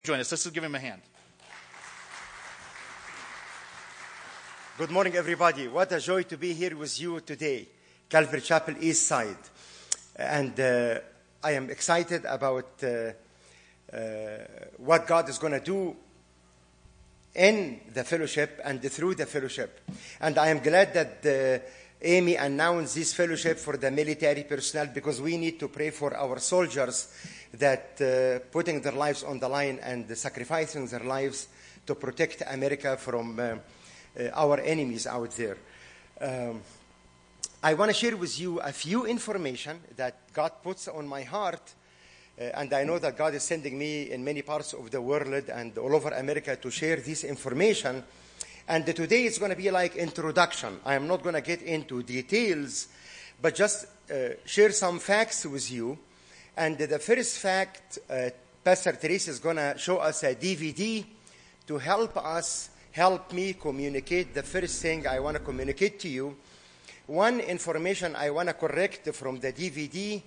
Join us. Let's give him a hand. Good morning, everybody. What a joy to be here with you today, Calvary Chapel East Side. And I am excited about what God is going to do in the fellowship and through the fellowship. And I am glad that Amy announced this fellowship for the military personnel, because we need to pray for our soldiers that putting their lives on the line and sacrificing their lives to protect America from our enemies out there. I want to share with you a few information that God puts on my heart, and I know that God is sending me in many parts of the world and all over America to share this information. And today it's going to be like introduction. I am not going to get into details, but just share some facts with you. And the first fact, Pastor Teresa is going to show us a DVD to help me communicate the first thing I want to communicate to you. One information I want to correct from the DVD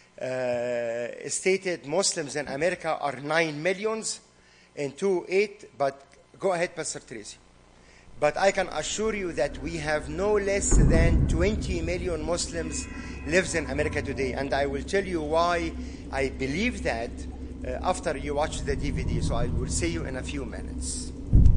stated Muslims in America are 9 million in 2008, but go ahead, Pastor Teresa. But I can assure you that we have no less than 20 million Muslims lives in America today. And I will tell you why I believe that after you watch the DVD. So I will see you in a few minutes.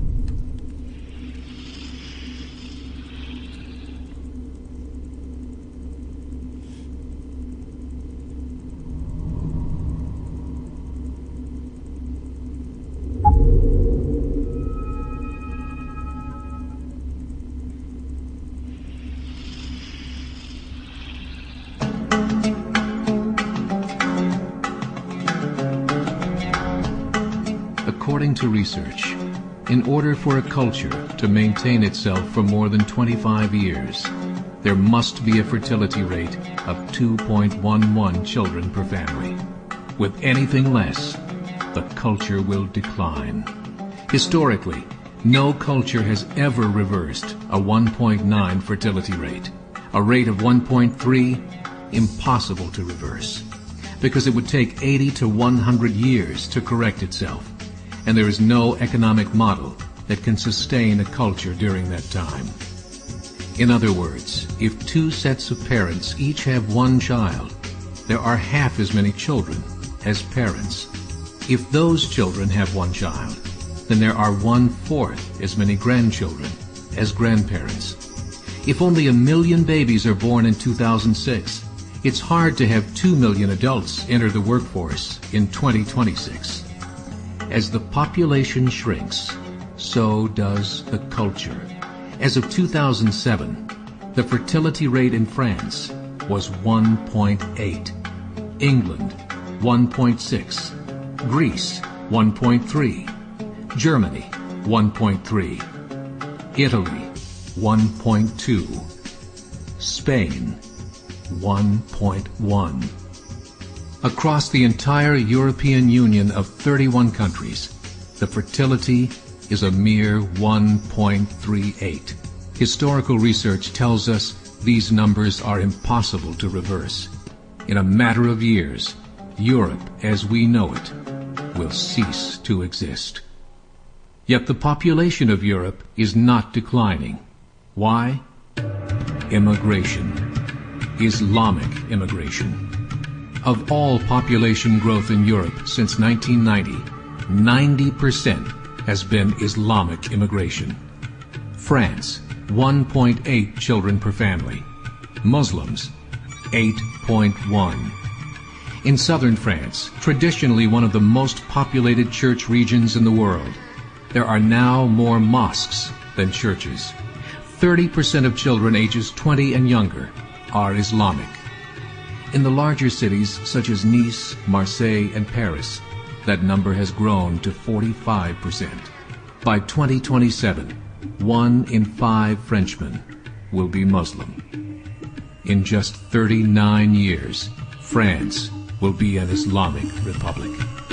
According to research, in order for a culture to maintain itself for more than 25 years, there must be a fertility rate of 2.11 children per family. With anything less, the culture will decline. Historically, no culture has ever reversed a 1.9 fertility rate. A rate of 1.3, impossible to reverse, because it would take 80 to 100 years to correct itself. And there is no economic model that can sustain a culture during that time. In other words, if two sets of parents each have one child, there are half as many children as parents. If those children have one child, then there are 1/4 as many grandchildren as grandparents. If only 1 million babies are born in 2006, it's hard to have 2 million adults enter the workforce in 2026. As the population shrinks, so does the culture. As of 2007, the fertility rate in France was 1.8, England 1.6, Greece 1.3, Germany 1.3, Italy 1.2, Spain 1.1. Across the entire European Union of 31 countries, the fertility is a mere 1.38. Historical research tells us these numbers are impossible to reverse. In a matter of years, Europe as we know it will cease to exist. Yet the population of Europe is not declining. Why? Immigration. Islamic immigration. Of all population growth in Europe since 1990, 90% has been Islamic immigration. France, 1.8 children per family. Muslims, 8.1. In southern France, traditionally one of the most populated church regions in the world, there are now more mosques than churches. 30% of children ages 20 and younger are Islamic. In the larger cities such as Nice, Marseille, and Paris, that number has grown to 45%. By 2027, 1 in 5 Frenchmen will be Muslim. In just 39 years, France will be an Islamic republic.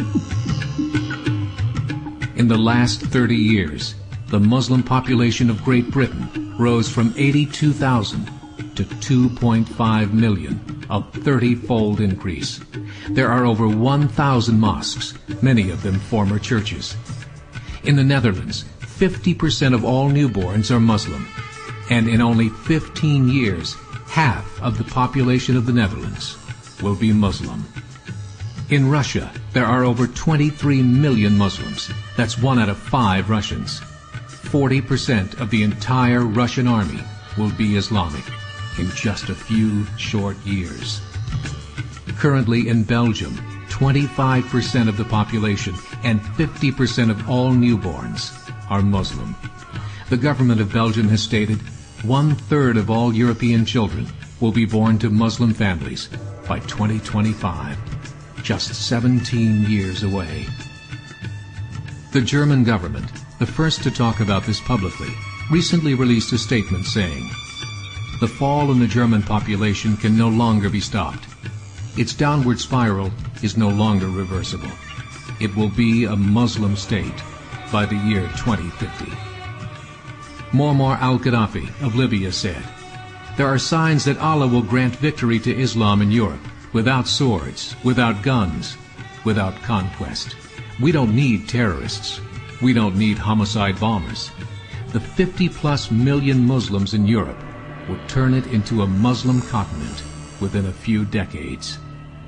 In the last 30 years, the Muslim population of Great Britain rose from 82,000 to 2.5 million. a 30-fold increase. There are over 1,000 mosques, many of them former churches. In the Netherlands, 50% of all newborns are Muslim, and in only 15 years, half of the population of the Netherlands will be Muslim. In Russia, there are over 23 million Muslims. That's 1 out of 5 Russians. 40% of the entire Russian army will be Islamic in just a few short years. Currently in Belgium, 25% of the population and 50% of all newborns are Muslim. The government of Belgium has stated 1/3 of all European children will be born to Muslim families by 2025, just 17 years away. The German government, the first to talk about this publicly, recently released a statement saying, "The fall in the German population can no longer be stopped. Its downward spiral is no longer reversible. It will be a Muslim state by the year 2050. Muammar al-Gaddafi of Libya said, "There are signs that Allah will grant victory to Islam in Europe without swords, without guns, without conquest. We don't need terrorists. We don't need homicide bombers. The 50+ million Muslims in Europe will turn it into a Muslim continent within a few decades."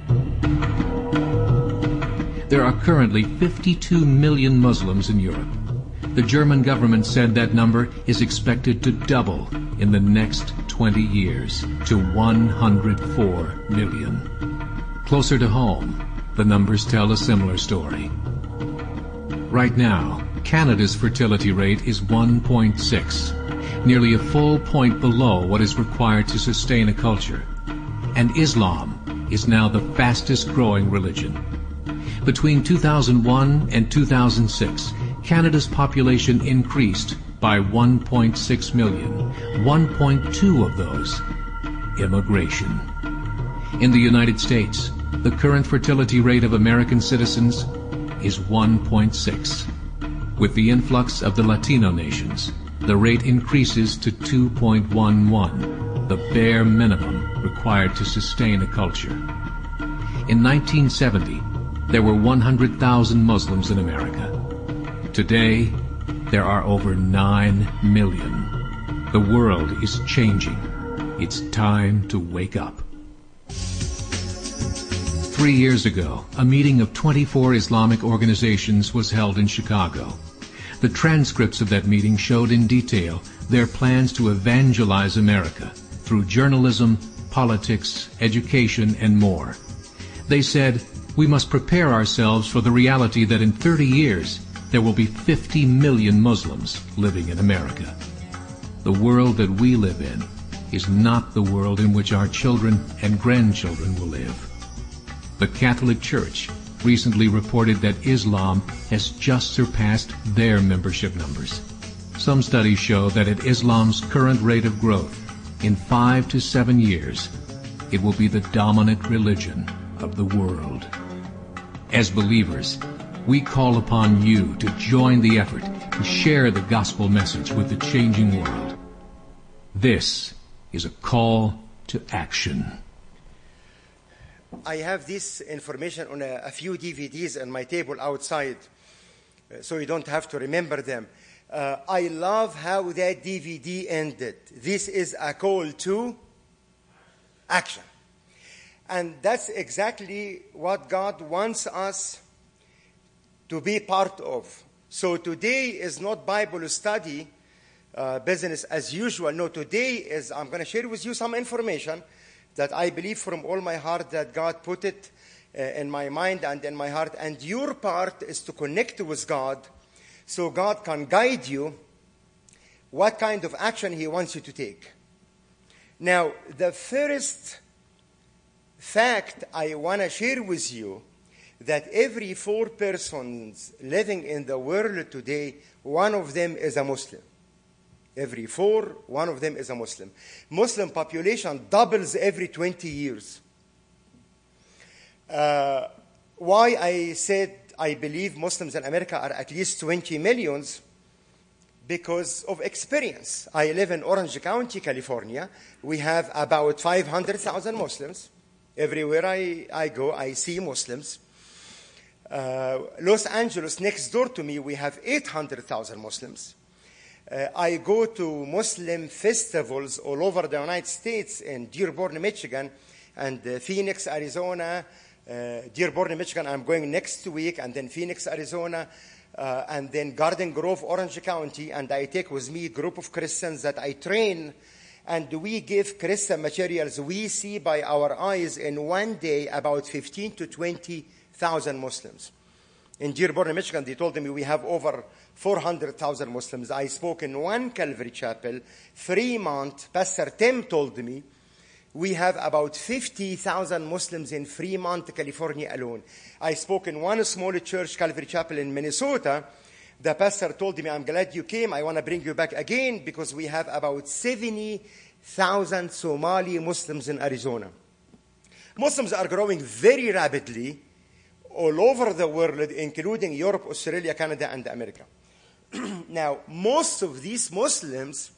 There are currently 52 million Muslims in Europe. The German government said that number is expected to double in the next 20 years to 104 million. Closer to home, the numbers tell a similar story. Right now, Canada's fertility rate is 1.6, nearly a full point below what is required to sustain a culture. And Islam is now the fastest growing religion. Between 2001 and 2006, Canada's population increased by 1.6 million, 1.2 of those immigration. In the United States, the current fertility rate of American citizens is 1.6. With the influx of the Latino nations, the rate increases to 2.11, the bare minimum required to sustain a culture. In 1970, there were 100,000 Muslims in America. Today, there are over 9 million. The world is changing. It's time to wake up. 3 years ago, a meeting of 24 Islamic organizations was held in Chicago. The transcripts of that meeting showed in detail their plans to evangelize America through journalism, politics, education, and more. They said, "We must prepare ourselves for the reality that in 30 years there will be 50 million Muslims living in America." The world that we live in is not the world in which our children and grandchildren will live. The Catholic Church recently reported that Islam has just surpassed their membership numbers. Some studies show that at Islam's current rate of growth, in 5 to 7 years, it will be the dominant religion of the world. As believers, we call upon you to join the effort to share the gospel message with the changing world. This is a call to action. I have this information on a few DVDs on my table outside, so you don't have to remember them. I love how that DVD ended. This is a call to action. And that's exactly what God wants us to be part of. So today is not Bible study, business as usual. No, today is, I'm going to share with you some information that I believe from all my heart that God put it in my mind and in my heart. And your part is to connect with God so God can guide you what kind of action He wants you to take. Now, the first fact I want to share with you, that every 4 persons living in the world today, one of them is a Muslim. Every 4, one of them is a Muslim. Muslim population doubles every 20 years. Why I said I believe Muslims in America are at least 20 millions? Because of experience. I live in Orange County, California. We have about 500,000 Muslims. Everywhere I go, I see Muslims. Los Angeles, next door to me, we have 800,000 Muslims. I go to Muslim festivals all over the United States, in Dearborn, Michigan, and Phoenix, Arizona. Dearborn, Michigan, I'm going next week, and then Phoenix, Arizona, and then Garden Grove, Orange County, and I take with me a group of Christians that I train, and we give Christian materials. We see by our eyes in one day about 15 to 20,000 Muslims. In Dearborn, Michigan, they told me we have over 400,000 Muslims. I spoke in one Calvary Chapel, Fremont. Pastor Tim told me we have about 50,000 Muslims in Fremont, California alone. I spoke in one small church, Calvary Chapel in Minnesota. The pastor told me, I'm glad you came. I want to bring you back again because we have about 70,000 Somali Muslims in Arizona. Muslims are growing very rapidly all over the world, including Europe, Australia, Canada, and America. Now, most of these Muslims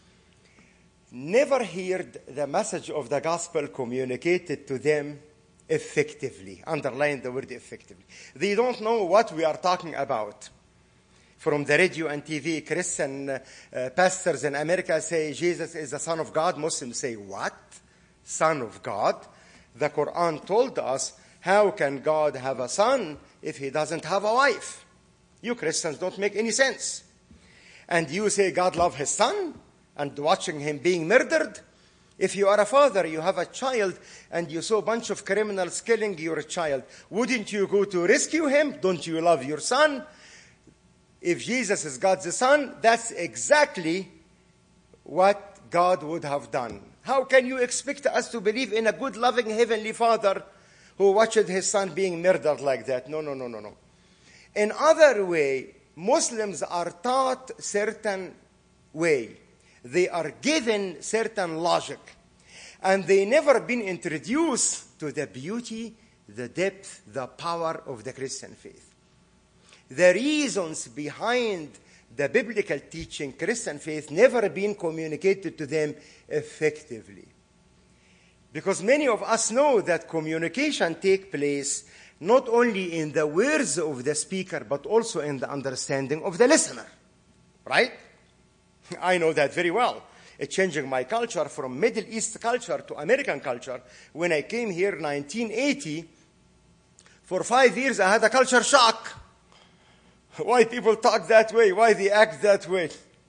never heard the message of the gospel communicated to them effectively. Underline the word effectively. They don't know what we are talking about. From the radio and TV, Christian pastors in America say Jesus is the Son of God. Muslims say, what? Son of God? The Quran told us, how can God have a son if he doesn't have a wife? You Christians don't make any sense. And you say God loves his son and watching him being murdered? If you are a father, you have a child, and you saw a bunch of criminals killing your child, wouldn't you go to rescue him? Don't you love your son? If Jesus is God's son, that's exactly what God would have done. How can you expect us to believe in a good, loving Heavenly Father who watched his son being murdered like that? No. In other way, Muslims are taught certain way. They are given certain logic. And they never been introduced to the beauty, the depth, the power of the Christian faith. The reasons behind the biblical teaching, Christian faith, never been communicated to them effectively. Because many of us know that communication takes place not only in the words of the speaker, but also in the understanding of the listener. Right? I know that very well. It's changing my culture from Middle East culture to American culture. When I came here in 1980, for 5 years I had a culture shock. Why people talk that way? Why they act that way?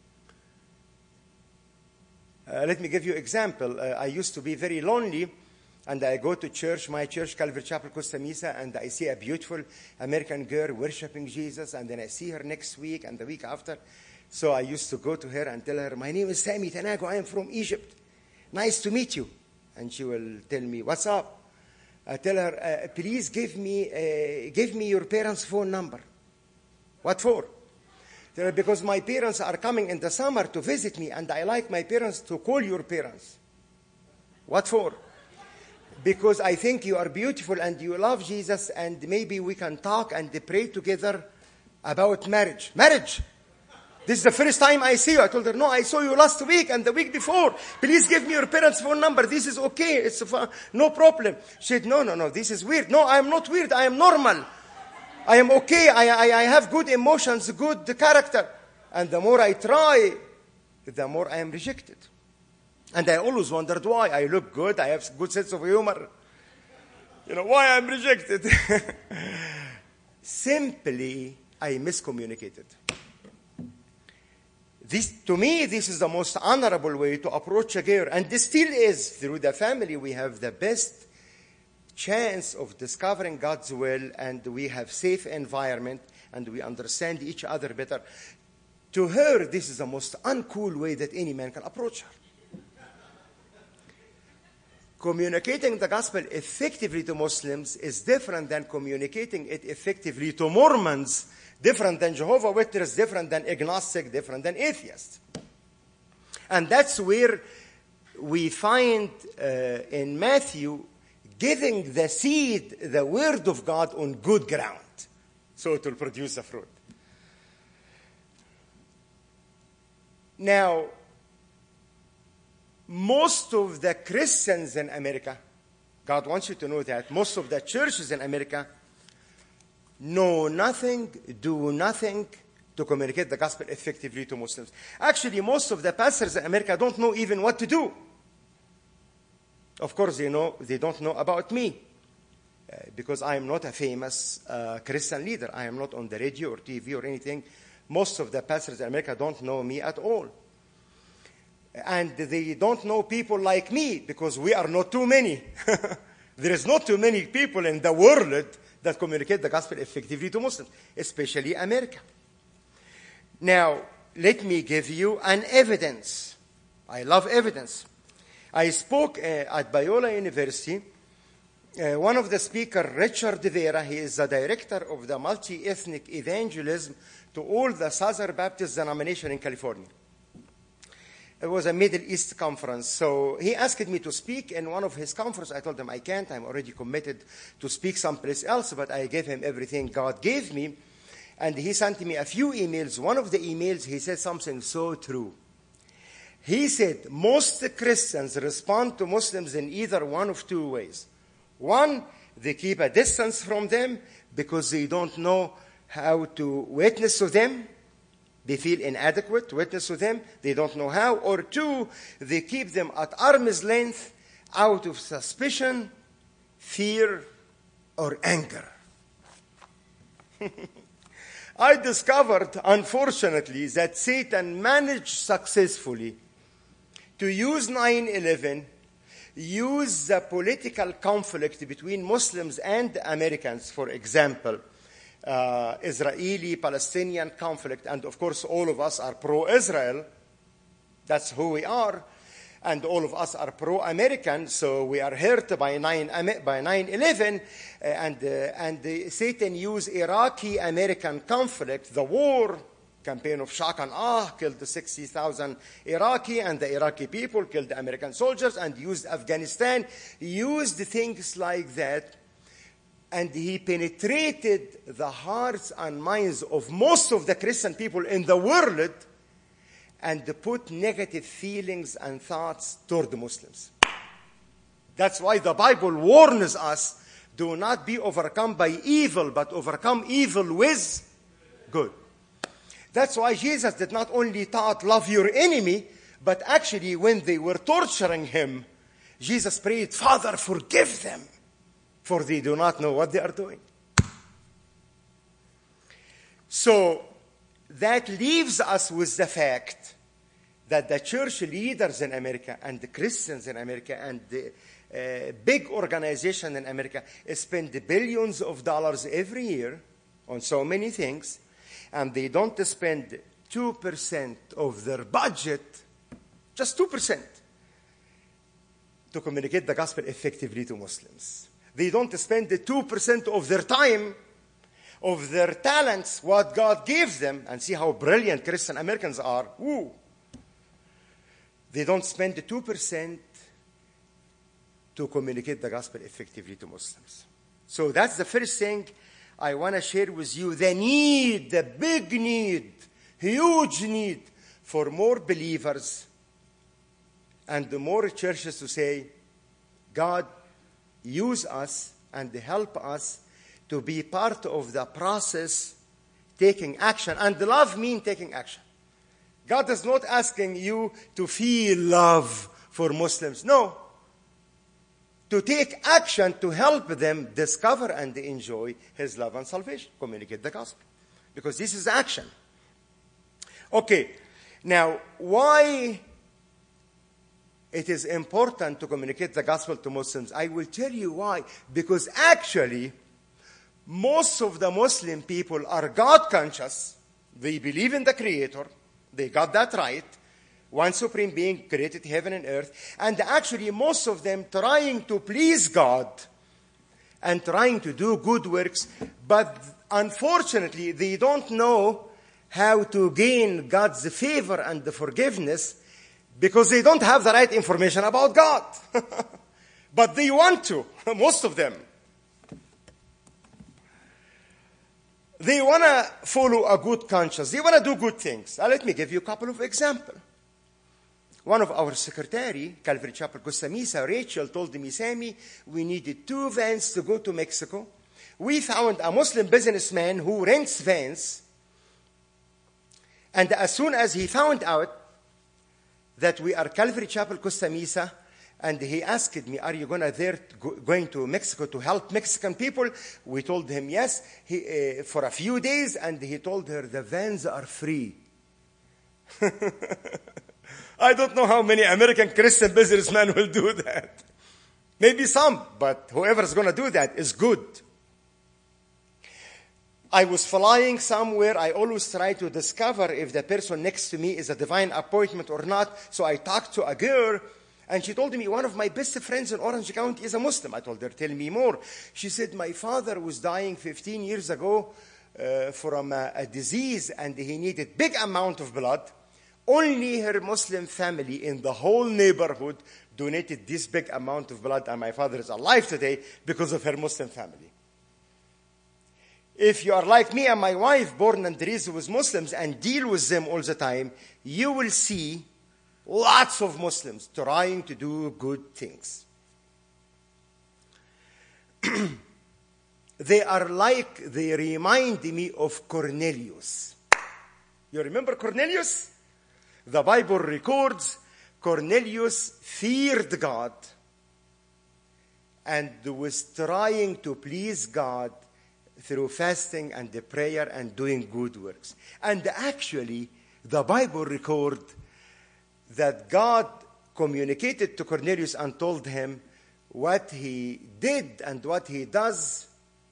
Let me give you an example. I used to be very lonely, and I go to church, my church, Calvary Chapel, Costa Mesa, and I see a beautiful American girl worshiping Jesus, and then I see her next week and the week after. So I used to go to her and tell her, my name is Sammy Tanago, I am from Egypt. Nice to meet you. And she will tell me, what's up? I tell her, please give me your parents' phone number. What for? Because my parents are coming in the summer to visit me, and I like my parents to call your parents. What for? Because I think you are beautiful and you love Jesus, and maybe we can talk and pray together about marriage. Marriage! This is the first time I see you. I told her, no, I saw you last week and the week before. Please give me your parents' phone number. This is okay. It's no problem. She said, no, this is weird. No, I am not weird. I am normal. I am okay. I have good emotions, good character. And the more I try, the more I am rejected. And I always wondered why. I look good. I have a good sense of humor. Why I'm rejected? Simply, I miscommunicated. To me, this is the most honorable way to approach a girl. And this still is. Through the family, we have the best chance of discovering God's will, and we have safe environment, and we understand each other better. To her, this is the most uncool way that any man can approach her. Communicating the gospel effectively to Muslims is different than communicating it effectively to Mormons, different than Jehovah's Witnesses, different than agnostic, different than atheists. And that's where we find in Matthew giving the seed, the word of God, on good ground, so it will produce the fruit. Now, most of the Christians in America God wants you to know that most of the churches in America know nothing, do nothing to communicate the gospel effectively to Muslims. Actually, most of the pastors in America don't know even what to do. Of course, they don't know about me because I am not a famous Christian leader. I am not on the radio or TV or anything. Most of the pastors in America don't know me at all. And they don't know people like me because we are not too many. There is not too many people in the world that communicate the gospel effectively to Muslims, especially America. Now, let me give you an evidence. I love evidence. I spoke at Biola University. One of the speakers, Richard Vera, he is the director of the multi-ethnic evangelism to all the Southern Baptist denomination in California. It was a Middle East conference. So he asked me to speak in one of his conferences. I told him I can't. I'm already committed to speak someplace else, but I gave him everything God gave me. And he sent me a few emails. One of the emails, he said something so true. He said, most Christians respond to Muslims in either one of two ways. One, they keep a distance from them because they don't know how to witness to them. They feel inadequate to witness to them. They don't know how. Or two, they keep them at arm's length out of suspicion, fear, or anger. I discovered, unfortunately, that Satan managed successfully to use 9/11, use the political conflict between Muslims and Americans, for example, Israeli-Palestinian conflict, and of course all of us are pro-Israel. That's who we are. And all of us are pro-American, so we are hurt by 9/11. And Satan used Iraqi-American conflict, the war, campaign of Shock and Awe, killed 60,000 Iraqi, and the Iraqi people killed the American soldiers, and used Afghanistan, used things like that. And he penetrated the hearts and minds of most of the Christian people in the world and put negative feelings and thoughts toward the Muslims. That's why the Bible warns us, do not be overcome by evil, but overcome evil with good. That's why Jesus did not only taught love your enemy, but actually when they were torturing him, Jesus prayed, Father, forgive them, for they do not know what they are doing. So that leaves us with the fact that the church leaders in America and the Christians in America and the big organizations in America spend billions of dollars every year on so many things, and they don't spend 2% of their budget, just 2%, to communicate the gospel effectively to Muslims. They don't spend the 2% of their time, of their talents, what God gave them, and see how brilliant Christian Americans are. Woo! They don't spend the 2% to communicate the gospel effectively to Muslims. So that's the first thing I want to share with you, the need, the big need, huge need for more believers and more churches to say, God, use us and help us to be part of the process, taking action. And love means taking action. God is not asking you to feel love for Muslims. No. To take action to help them discover and enjoy His love and salvation. Communicate the gospel. Because this is action. Okay. Now, why it is important to communicate the gospel to Muslims? I will tell you why. Because actually, most of the Muslim people are God conscious. They believe in the Creator. They got that right. One supreme being created heaven and earth. And actually, most of them trying to please God and trying to do good works. But unfortunately, they don't know how to gain God's favor and the forgiveness because they don't have the right information about God. But they want to, most of them. They want to follow a good conscience. They want to do good things. Now, let me give you a couple of examples. one of our secretary, Calvary Chapel Costa Mesa, Rachel, told me, Sammy, we needed 2 vans to go to Mexico. We found a Muslim businessman who rents vans. And as soon as he found out that we are Calvary Chapel Costa Mesa, and he asked me, are you going to Mexico to help Mexican people? We told him yes, for a few days, and he told her, the vans are free. I don't know how many American Christian businessmen will do that. Maybe some, but whoever's going to do that is good. I was flying somewhere. I always try to discover if the person next to me is a divine appointment or not. So I talked to a girl, and she told me, one of my best friends in Orange County is a Muslim. I told her, tell me more. She said, my father was dying 15 years ago from a disease, and he needed big amount of blood. Only her Muslim family in the whole neighborhood donated this big amount of blood, and my father is alive today because of her Muslim family. If you are like me and my wife, born and raised with Muslims, and deal with them all the time, you will see lots of Muslims trying to do good things. They remind me of Cornelius. You remember Cornelius? The Bible records Cornelius feared God and was trying to please God through fasting and the prayer and doing good works. And actually, the Bible records that God communicated to Cornelius and told him what he did and what he does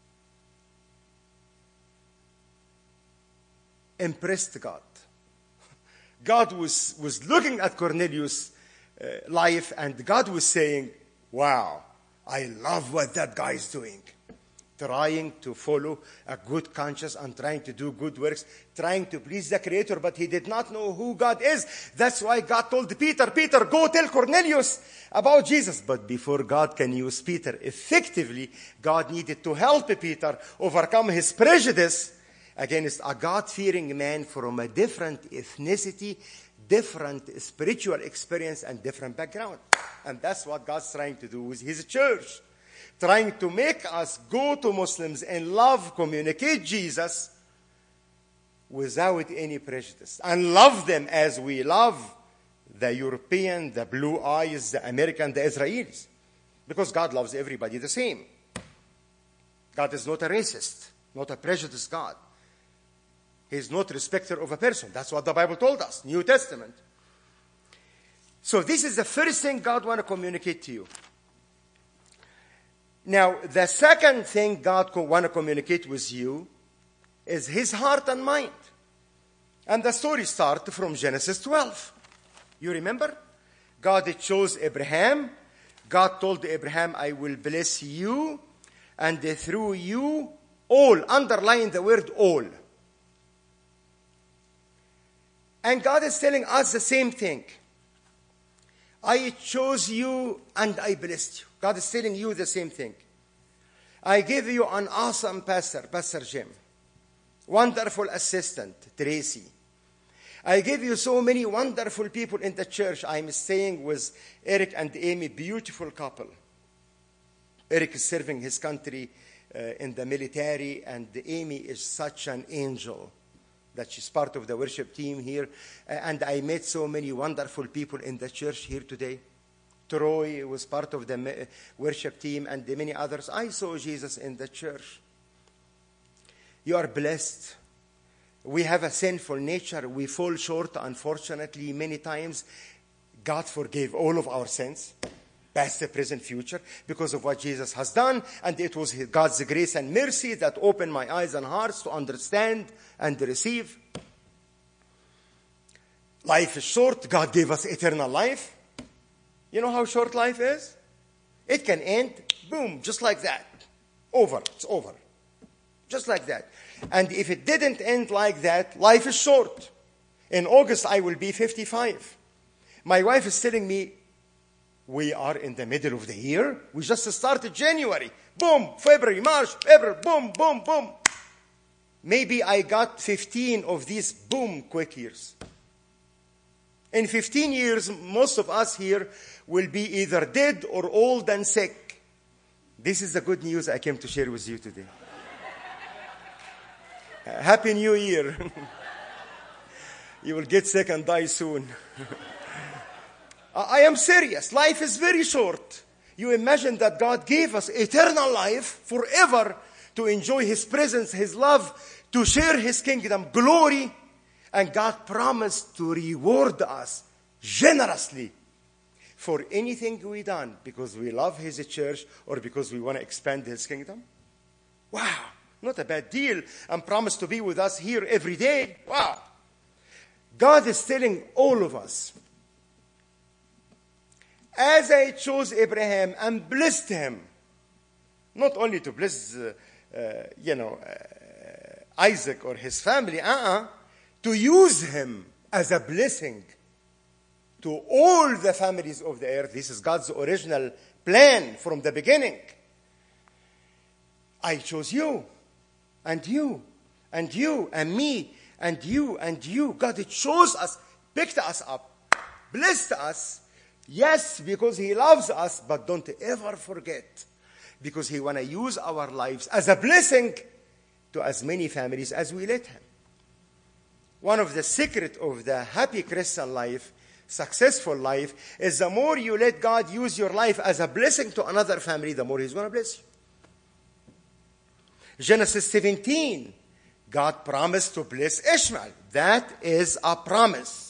impressed God. God was looking at Cornelius' life, and God was saying, wow, I love what that guy is doing. Trying to follow a good conscience and trying to do good works, trying to please the Creator, but he did not know who God is. That's why God told Peter, go tell Cornelius about Jesus. But before God can use Peter effectively, God needed to help Peter overcome his prejudice against a God-fearing man from a different ethnicity, different spiritual experience, and different background. And that's what God's trying to do with his church. Trying to make us go to Muslims and love, communicate Jesus without any prejudice. And love them as we love the European, the blue eyes, the American, the Israelis. Because God loves everybody the same. God is not a racist, not a prejudiced God. He is not a respecter of a person. That's what the Bible told us, New Testament. So this is the first thing God wants to communicate to you. Now, the second thing God wants to communicate with you is his heart and mind. And the story starts from Genesis 12. You remember? God chose Abraham. God told Abraham, I will bless you, and through you, all. Underline the word all. And God is telling us the same thing. I chose you and I blessed you. God is telling you the same thing. I give you an awesome pastor, Pastor Jim. Wonderful assistant, Tracy. I give you so many wonderful people in the church. I'm staying with Eric and Amy, beautiful couple. Eric is serving his country in the military, and Amy is such an angel that she's part of the worship team here. And I met so many wonderful people in the church here today. Troy was part of the worship team, and many others. I saw Jesus in the church. You are blessed. We have a sinful nature. We fall short, unfortunately, many times. God forgave all of our sins, past, present, future, because of what Jesus has done. And it was God's grace and mercy that opened my eyes and hearts to understand and receive. Life is short. God gave us eternal life. You know how short life is? It can end, boom, just like that. Over. It's over. Just like that. And if it didn't end like that, life is short. In August, I will be 55. My wife is telling me, we are in the middle of the year. We just started January. Boom, February, March, April, boom, boom, boom. Maybe I got 15 of these boom quick years. In 15 years, most of us here will be either dead or old and sick. This is the good news I came to share with you today. Happy New Year. You will get sick and die soon. I am serious. Life is very short. You imagine that God gave us eternal life forever to enjoy His presence, His love, to share His kingdom glory. And God promised to reward us generously for anything we done because we love His church or because we want to expand His kingdom. Wow, not a bad deal. And promised to be with us here every day. Wow. God is telling all of us, as I chose Abraham and blessed him, not only to bless, Isaac or his family, to use him as a blessing to all the families of the earth. This is God's original plan from the beginning. I chose you, and you, and you, and me, and you, and you. God chose us, picked us up, blessed us. Yes, because He loves us, but don't ever forget, because He want to use our lives as a blessing to as many families as we let Him. One of the secrets of the happy Christian life, successful life, is the more you let God use your life as a blessing to another family, the more He's going to bless you. Genesis 17, God promised to bless Ishmael. That is a promise.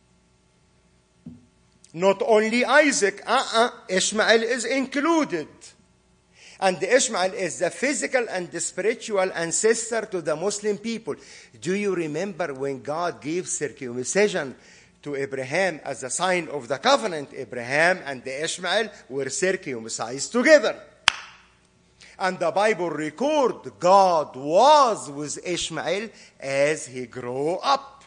Not only Isaac, Ishmael is included. And Ishmael is the physical and the spiritual ancestor to the Muslim people. Do you remember when God gave circumcision to Abraham as a sign of the covenant? Abraham and Ishmael were circumcised together. And the Bible records God was with Ishmael as he grew up.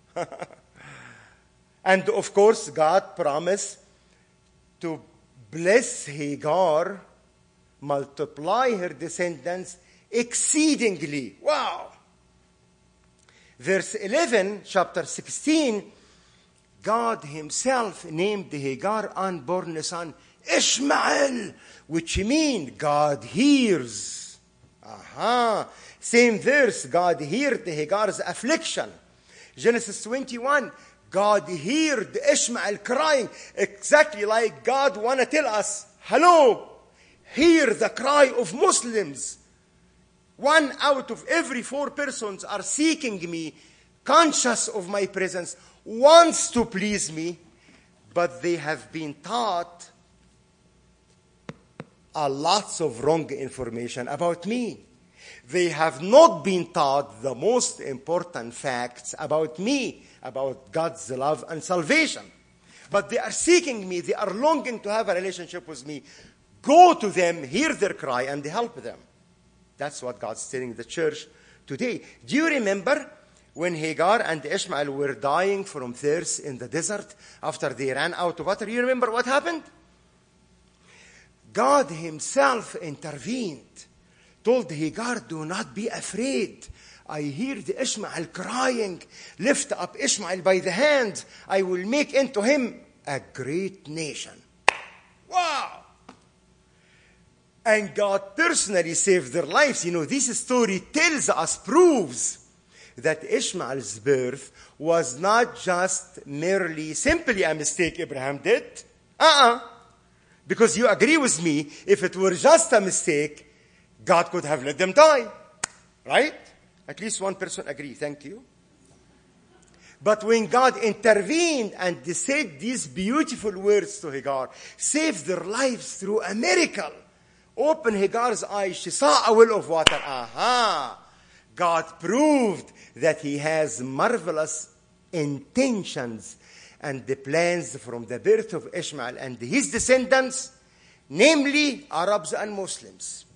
And of course, God promised to bless Hagar, multiply her descendants exceedingly. Wow! Verse 11, chapter 16, God Himself named Hagar unborn son Ishmael, which means God hears. Same verse, God heard Hagar's affliction. Genesis 21, God heard Ishmael crying, exactly like God want to tell us, hello, hear the cry of Muslims. 1 out of every 4 persons are seeking me, conscious of my presence, wants to please me, but they have been taught a lots of wrong information about me. They have not been taught the most important facts about me, about God's love and salvation. But they are seeking me, they are longing to have a relationship with me. Go to them, hear their cry, and help them. That's what God's telling the church today. Do you remember when Hagar and Ishmael were dying from thirst in the desert after they ran out of water? You remember what happened? God Himself intervened, told Hagar, do not be afraid. I hear the Ishmael crying. Lift up Ishmael by the hand. I will make into him a great nation. Wow! And God personally saved their lives. You know, this story tells us, proves that Ishmael's birth was not just merely, simply a mistake Abraham did. Because you agree with me, if it were just a mistake, God could have let them die. Right? At least one person agree. Thank you. But when God intervened and said these beautiful words to Hagar, saved their lives through a miracle, opened Hagar's eyes, she saw a well of water. God proved that He has marvelous intentions and the plans from the birth of Ishmael and his descendants, namely Arabs and Muslims.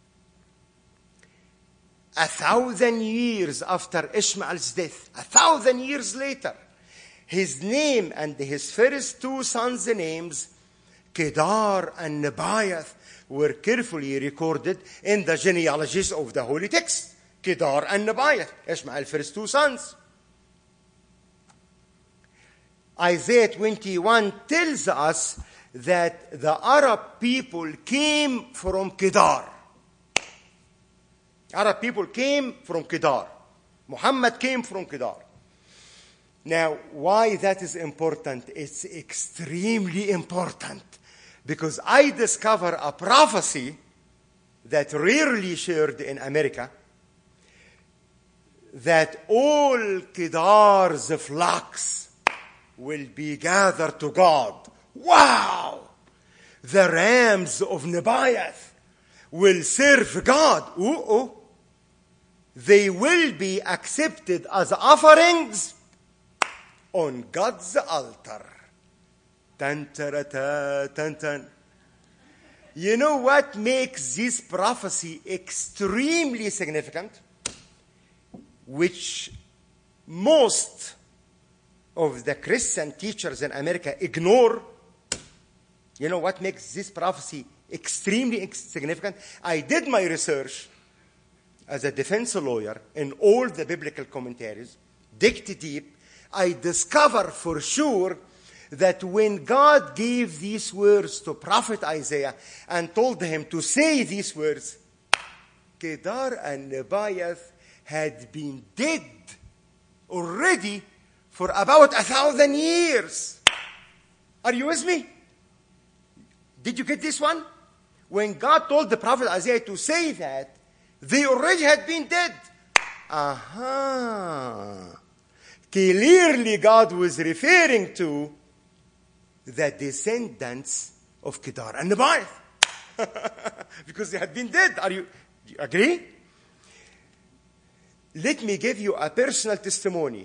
1,000 years after Ishmael's death, 1,000 years later, his name and his first 2 sons' names, Kedar and Nebaioth, were carefully recorded in the genealogies of the Holy Text. Kedar and Nebaioth, Ishmael's first 2 sons. Isaiah 21 tells us that the Arab people came from Kedar. Arab people came from Kedar. Muhammad came from Kedar. Now, why that is important? It's extremely important. Because I discover a prophecy that rarely shared in America, that all Kedar's flocks will be gathered to God. Wow! The rams of Nebaioth will serve God. They will be accepted as offerings on God's altar. Tan, tarata, tan, tan. You know what makes this prophecy extremely significant? Which most of the Christian teachers in America ignore. You know what makes this prophecy extremely significant? I did my research as a defense lawyer in all the biblical commentaries, digged deep. I discover for sure that when God gave these words to prophet Isaiah and told him to say these words, Kedar and Nebaioth had been dead already for about 1,000 years. Are you with me? Did you get this one? When God told the prophet Isaiah to say that, they already had been dead. Clearly God was referring to the descendants of Kedar and Nebaioth. Because they had been dead. Do you agree? Let me give you a personal testimony.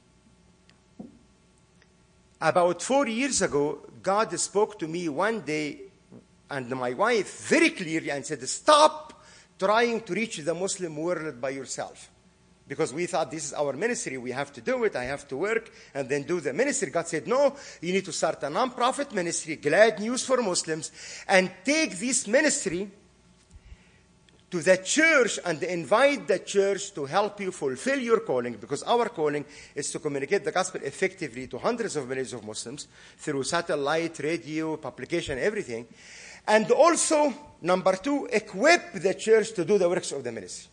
About 4 years ago, God spoke to me one day and my wife very clearly and said, stop trying to reach the Muslim world by yourself. Because we thought this is our ministry, we have to do it, I have to work and then do the ministry. God said, no, you need to start a non-profit ministry, Glad News for Muslims, and take this ministry to the church and invite the church to help you fulfill your calling, because our calling is to communicate the gospel effectively to hundreds of millions of Muslims through satellite, radio, publication, everything. And also, number 2, equip the church to do the works of the ministry.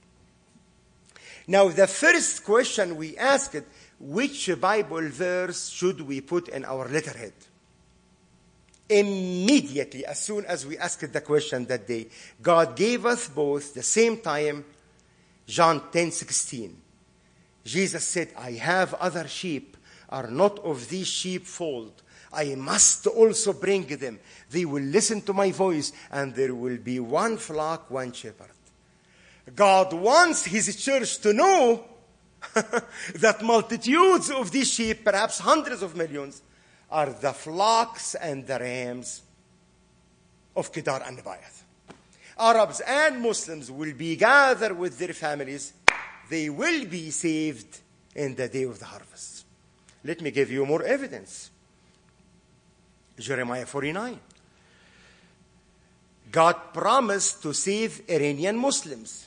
Now, the first question we asked, which Bible verse should we put in our letterhead? Immediately, as soon as we asked the question that day, God gave us both the same time, John 10:16. Jesus said, I have other sheep, are not of this sheepfold. I must also bring them. They will listen to my voice, and there will be one flock, one shepherd. God wants his church to know that multitudes of these sheep, perhaps hundreds of millions, are the flocks and the rams of Kedar and Nebaioth. Arabs and Muslims will be gathered with their families. They will be saved in the day of the harvest. Let me give you more evidence. Jeremiah 49. God promised to save Iranian Muslims.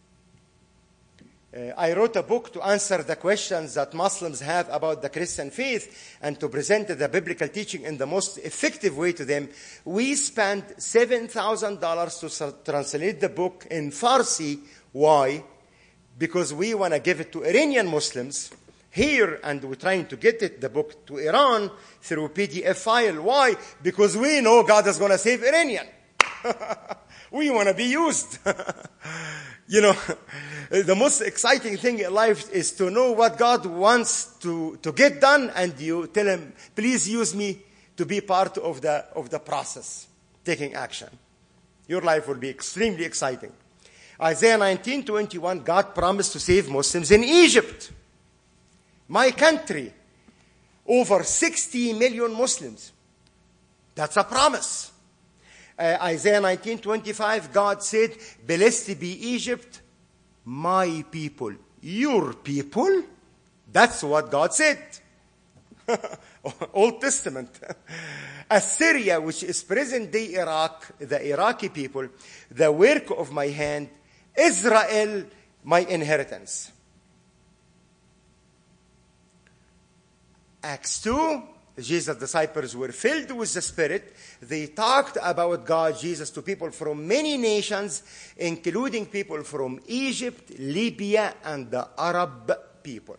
I wrote a book to answer the questions that Muslims have about the Christian faith and to present the biblical teaching in the most effective way to them. We spent $7,000 to translate the book in Farsi. Why? Because we want to give it to Iranian Muslims here, and we're trying to get the book to Iran through PDF file. Why? Because we know God is going to save Iranian. We want to be used. You know, the most exciting thing in life is to know what God wants to get done, and you tell him, please use me to be part of the process, taking action. Your life will be extremely exciting. Isaiah 19:21, God promised to save Muslims in Egypt. My country, over 60 million Muslims. That's a promise. Isaiah 19:25, God said, blessed be Egypt, my people. Your people? That's what God said. Old Testament. Assyria, which is present-day Iraq, the Iraqi people, the work of my hand. Israel, my inheritance. Acts 2, Jesus' disciples were filled with the Spirit. They talked about God, Jesus, to people from many nations, including people from Egypt, Libya, and the Arab people.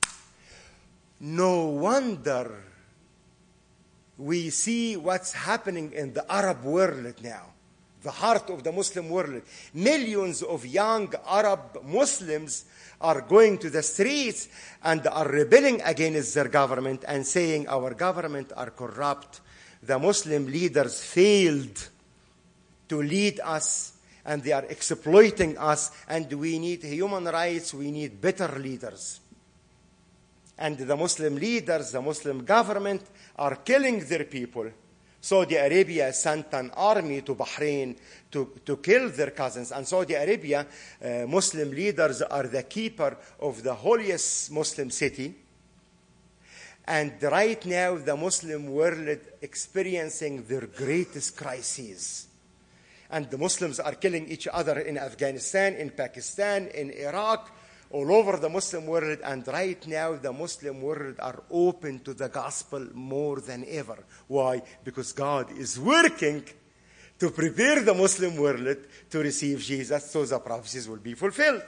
No wonder we see what's happening in the Arab world now, the heart of the Muslim world. Millions of young Arab Muslims are going to the streets and are rebelling against their government and saying our government are corrupt. The Muslim leaders failed to lead us and they are exploiting us, and we need human rights, we need better leaders. And the Muslim leaders, the Muslim government are killing their people. Saudi Arabia sent an army to Bahrain to kill their cousins. And Saudi Arabia, Muslim leaders are the keeper of the holiest Muslim city. And right now, the Muslim world experiencing their greatest crises. And the Muslims are killing each other in Afghanistan, in Pakistan, in Iraq, all over the Muslim world. And right now, the Muslim world are open to the gospel more than ever. Why? Because God is working to prepare the Muslim world to receive Jesus so the prophecies will be fulfilled.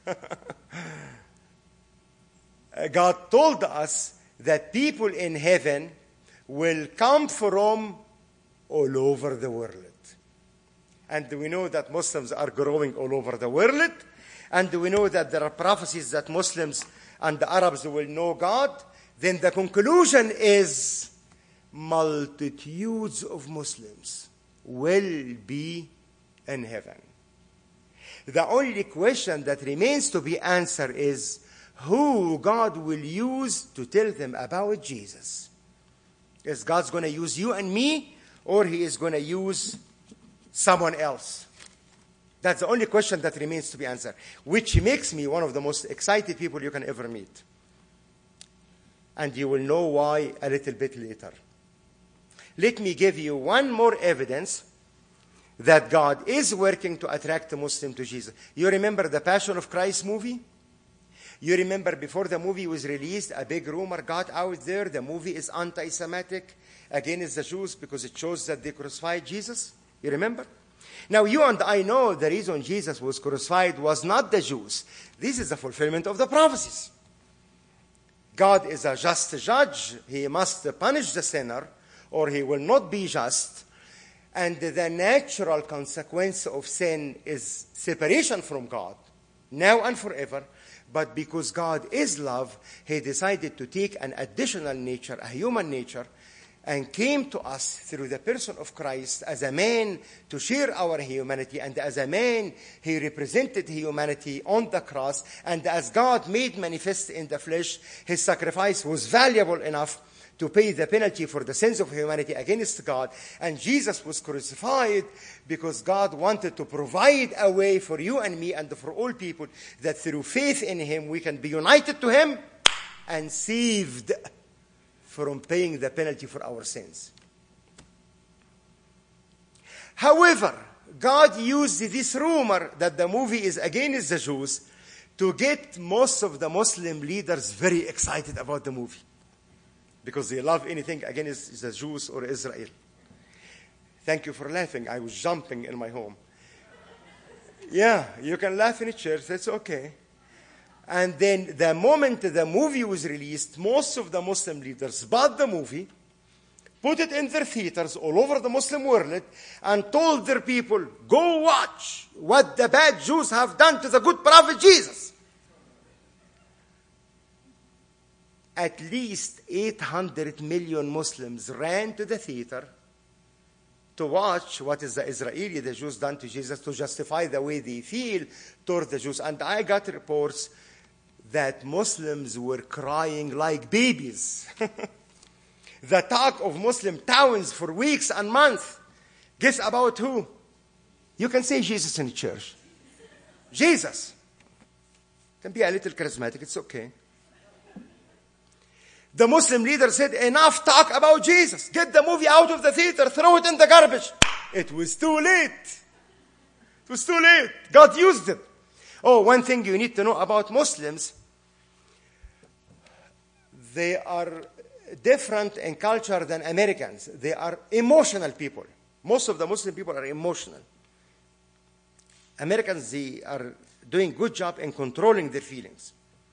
God told us that people in heaven will come from all over the world. And we know that Muslims are growing all over the world. And we know that there are prophecies that Muslims and the Arabs will know God. Then the conclusion is multitudes of Muslims will be in heaven. The only question that remains to be answered is who God will use to tell them about Jesus. Is God going to use you and me, or He is going to use someone else? That's the only question that remains to be answered, which makes me one of the most excited people you can ever meet. And you will know why a little bit later. Let me give you one more evidence that God is working to attract the Muslim to Jesus. You remember the Passion of Christ movie? You remember before the movie was released, a big rumor got out there. The movie is anti-Semitic against the Jews because it shows that they crucified Jesus. You remember? Now, you and I know the reason Jesus was crucified was not the Jews. This is the fulfillment of the prophecies. God is a just judge. He must punish the sinner, or He will not be just. And the natural consequence of sin is separation from God, now and forever. But because God is love, He decided to take an additional nature, a human nature, and came to us through the person of Christ as a man to share our humanity. And as a man, He represented humanity on the cross. And as God made manifest in the flesh, His sacrifice was valuable enough to pay the penalty for the sins of humanity against God. And Jesus was crucified because God wanted to provide a way for you and me and for all people that through faith in Him we can be united to Him and saved from paying the penalty for our sins. However, God used this rumor that the movie is against the Jews to get most of the Muslim leaders very excited about the movie, because they love anything against the Jews or Israel. Thank you for laughing. I was jumping in my home. Yeah, you can laugh in a church. That's okay. And then the moment the movie was released, most of the Muslim leaders bought the movie, put it in their theaters all over the Muslim world, and told their people, go watch what the bad Jews have done to the good prophet Jesus. At least 800 million Muslims ran to the theater to watch what is the Jews done to Jesus, to justify the way they feel toward the Jews. And I got reports that Muslims were crying like babies. The talk of Muslim towns for weeks and months. Guess about who? You can say Jesus in the church. Jesus. Can be a little charismatic, it's okay. The Muslim leader said, enough talk about Jesus. Get the movie out of the theater, throw it in the garbage. It was too late. It was too late. God used it. Oh, one thing you need to know about Muslims, they are different in culture than Americans. They are emotional people. Most of the Muslim people are emotional. Americans, they are doing a good job in controlling their feelings.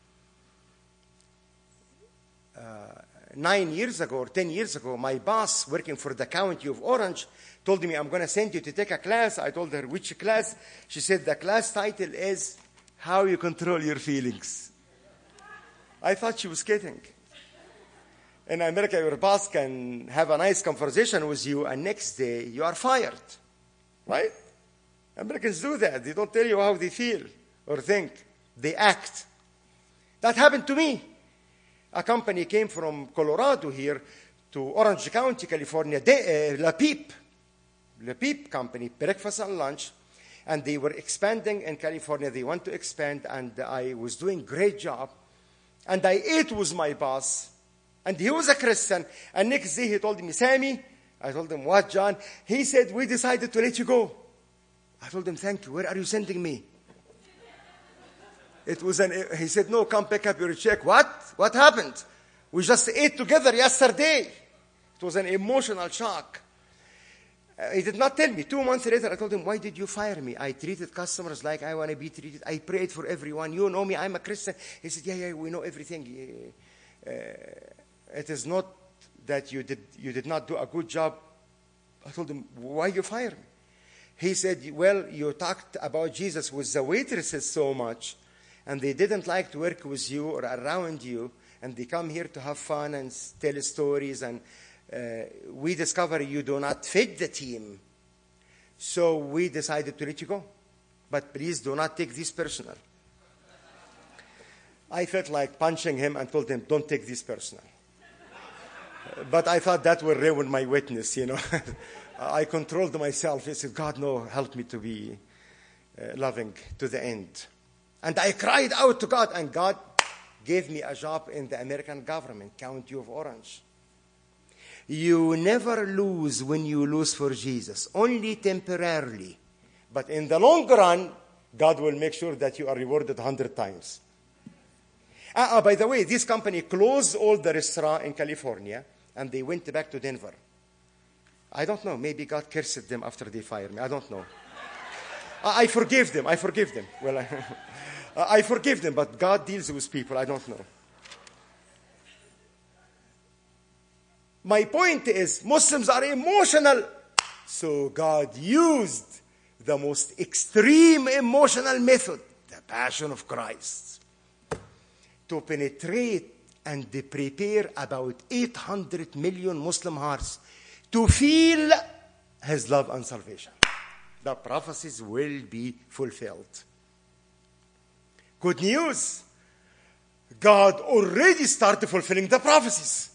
9 years ago or 10 years ago, my boss working for the county of Orange told me, I'm going to send you to take a class. I told her, which class? She said, the class title is How You Control Your Feelings. I thought she was kidding. In America, your boss can have a nice conversation with you, and next day, you are fired. Right? Americans do that. They don't tell you how they feel or think. They act. That happened to me. A company came from Colorado here to Orange County, California, La Peep company, breakfast and lunch, and they were expanding in California. They want to expand, and I was doing a great job. And I ate with my boss, and he was a Christian. And next day he told me, Sammy, I told him, what, John? He said, we decided to let you go. I told him, thank you. Where are you sending me? He said, no, come pick up your check. What? What happened? We just ate together yesterday. It was an emotional shock. He did not tell me. 2 months later, I told him, why did you fire me? I treated customers like I want to be treated. I prayed for everyone. You know me, I'm a Christian. He said, yeah, we know everything. It is not that you did not do a good job. I told him, why you fire me? He said, well, you talked about Jesus with the waitresses so much, and they didn't like to work with you or around you, and they come here to have fun and tell stories, and we discover you do not fit the team. So we decided to let you go. But please do not take this personal. I felt like punching him and told him, don't take this personal. But I thought that would ruin my witness, I controlled myself. I said, God, no, help me to be loving to the end. And I cried out to God, and God gave me a job in the American government, County of Orange. You never lose when you lose for Jesus, only temporarily. But in the long run, God will make sure that you are rewarded 100 times. By the way, this company closed all the restaurants in California, and they went back to Denver. I don't know. Maybe God cursed them after they fired me. I don't know. I forgive them. Well, I forgive them, but God deals with people. I don't know. My point is, Muslims are emotional. So God used the most extreme emotional method, the Passion of Christ, to penetrate and prepare about 800 million Muslim hearts to feel His love and salvation. The prophecies will be fulfilled. Good news. God already started fulfilling the prophecies.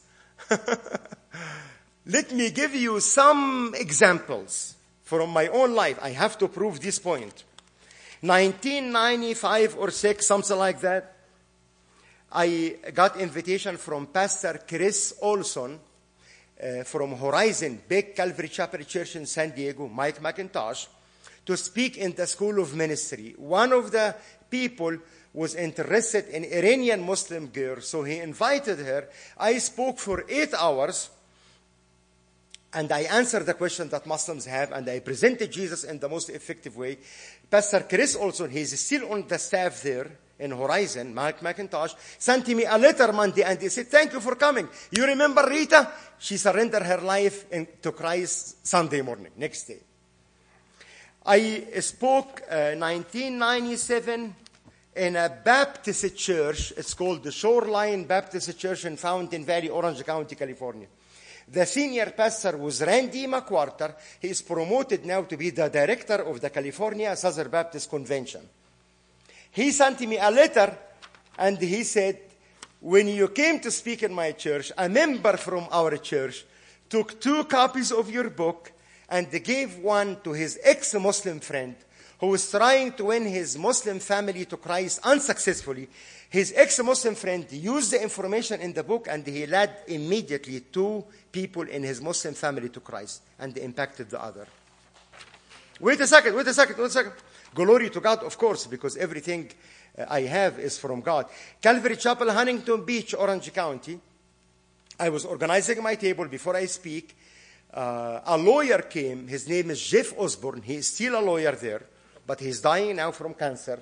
Let me give you some examples from my own life. I have to prove this point. 1995 or 6, something like that, I got invitation from Pastor Chris Olson from Horizon, big Calvary Chapel Church in San Diego, Mike McIntosh, to speak in the School of Ministry. One of the people was interested in Iranian Muslim girl, so he invited her. I spoke for 8 hours, and I answered the question that Muslims have, and I presented Jesus in the most effective way. Pastor Chris Olson, he's still on the staff there in Horizon, Mike McIntosh, sent me a letter Monday, and he said, thank you for coming. You remember Rita? She surrendered her life to Christ Sunday morning, next day. I spoke 1997 in a Baptist church. It's called the Shoreline Baptist Church in Fountain Valley, Orange County, California. The senior pastor was Randy McWhorter. He is promoted now to be the director of the California Southern Baptist Convention. He sent me a letter, and he said, when you came to speak in my church, a member from our church took 2 copies of your book and gave one to his ex-Muslim friend who was trying to win his Muslim family to Christ unsuccessfully. His ex-Muslim friend used the information in the book, and he led immediately 2 people in his Muslim family to Christ, and impacted the other. Wait a second. Glory to God, of course, because everything I have is from God. Calvary Chapel, Huntington Beach, Orange County. I was organizing my table before I speak. A lawyer came. His name is Jeff Osborne. He is still a lawyer there, but he's dying now from cancer.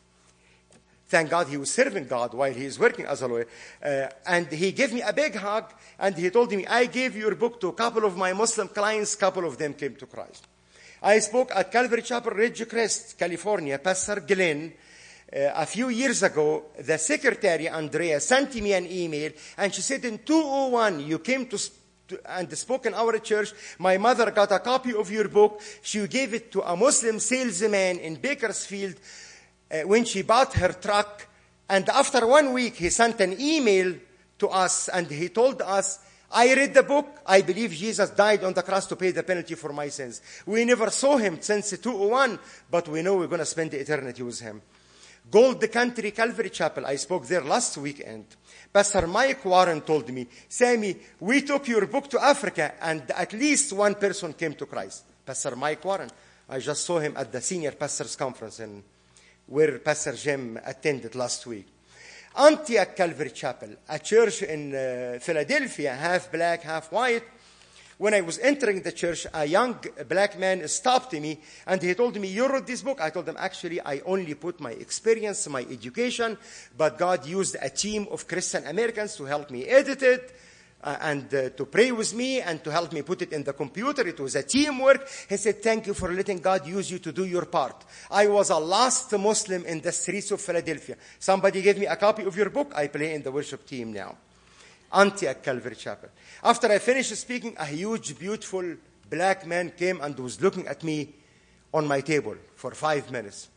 Thank God he was serving God while he is working as a lawyer. And he gave me a big hug, and he told me, I gave your book to a couple of my Muslim clients. A couple of them came to Christ. I spoke at Calvary Chapel, Ridgecrest, California. Pastor Glenn, a few years ago, the secretary, Andrea, sent me an email, and she said, in 201, you came to and spoke in our church. My mother got a copy of your book. She gave it to a Muslim salesman in Bakersfield when she bought her truck. And after 1 week, he sent an email to us, and he told us, I read the book. I believe Jesus died on the cross to pay the penalty for my sins. We never saw him since 201, but we know we're going to spend eternity with him. Gold Country, Calvary Chapel. I spoke there last weekend. Pastor Mike Warren told me, Sammy, we took your book to Africa, and at least one person came to Christ. Pastor Mike Warren. I just saw him at the Senior Pastors Conference where Pastor Jim attended last week. Antioch Calvary Chapel, a church in Philadelphia, half black, half white. When I was entering the church, a young black man stopped me, and he told me, you wrote this book? I told him, actually, I only put my experience, my education, but God used a team of Christian Americans to help me edit it, and to pray with me, and to help me put it in the computer. It was a teamwork. He said, thank you for letting God use you to do your part. I was a lost Muslim in the streets of Philadelphia. Somebody gave me a copy of your book. I play in the worship team now. Antioch Calvary Chapel. After I finished speaking, a huge, beautiful black man came and was looking at me on my table for 5 minutes.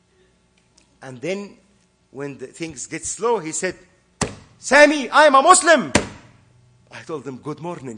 And then, when the things get slow, he said, Sammy, I'm a Muslim. I told him, good morning.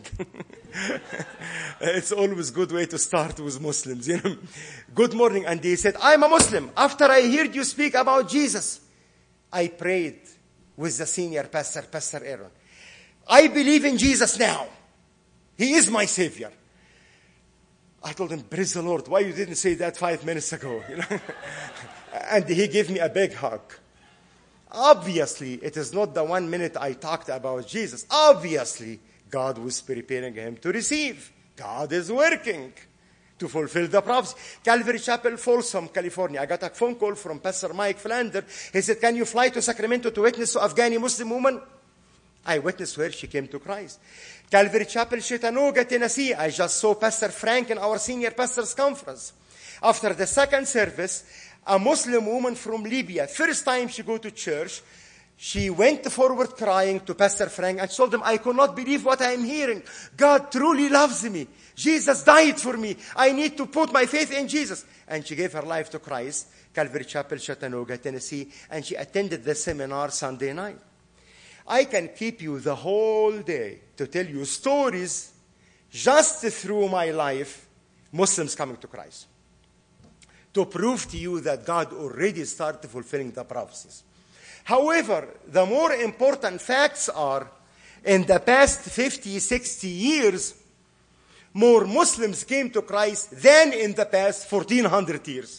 It's always a good way to start with Muslims, you know. Good morning. And he said, I'm a Muslim. After I heard you speak about Jesus, I prayed with the senior pastor, Pastor Aaron. I believe in Jesus now. He is my Savior. I told him, praise the Lord. Why you didn't say that 5 minutes ago? You know? And he gave me a big hug. Obviously, it is not the 1 minute I talked about Jesus. Obviously, God was preparing him to receive. God is working to fulfill the prophecy. Calvary Chapel, Folsom, California. I got a phone call from Pastor Mike Flander. He said, can you fly to Sacramento to witness to Afghani Muslim woman? I witnessed her. She came to Christ. Calvary Chapel, Chattanooga, Tennessee. I just saw Pastor Frank in our Senior Pastors Conference. After the second service, a Muslim woman from Libya, first time she go to church, she went forward crying to Pastor Frank and told him, I could not believe what I am hearing. God truly loves me. Jesus died for me. I need to put my faith in Jesus. And she gave her life to Christ. Calvary Chapel, Chattanooga, Tennessee. And she attended the seminar Sunday night. I can keep you the whole day to tell you stories just through my life, Muslims coming to Christ, to prove to you that God already started fulfilling the prophecies. However, the more important facts are, in the past 50, 60 years, more Muslims came to Christ than in the past 1400 years.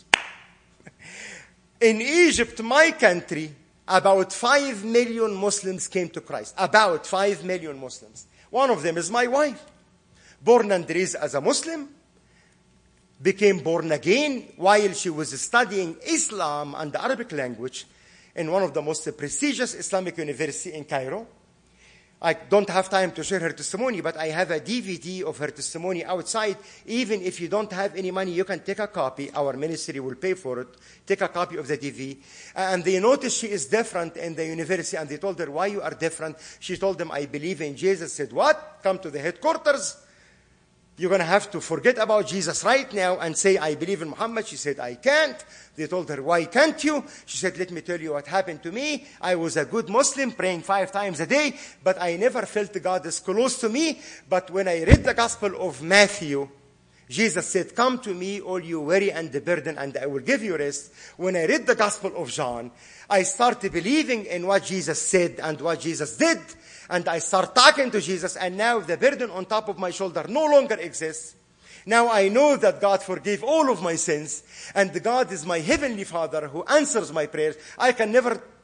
In Egypt, my country, about 5 million Muslims came to Christ. About 5 million Muslims. One of them is my wife. Born and raised as a Muslim. Became born again while she was studying Islam and the Arabic language in one of the most prestigious Islamic universities in Cairo. I don't have time to share her testimony, but I have a DVD of her testimony outside. Even if you don't have any money, you can take a copy. Our ministry will pay for it. Take a copy of the DVD. And they noticed she is different in the university, and they told her, why you are different? She told them, I believe in Jesus. Said, what? Come to the headquarters. You're going to have to forget about Jesus right now and say, I believe in Muhammad. She said, I can't. They told her, why can't you? She said, let me tell you what happened to me. I was a good Muslim, praying 5 times a day, but I never felt God is close to me. But when I read the Gospel of Matthew, Jesus said, come to me, all you weary and burdened, and I will give you rest. When I read the Gospel of John, I started believing in what Jesus said and what Jesus did. And I start talking to Jesus, and now the burden on top of my shoulder no longer exists. Now I know that God forgave all of my sins, and God is my heavenly Father who answers my prayers. I can never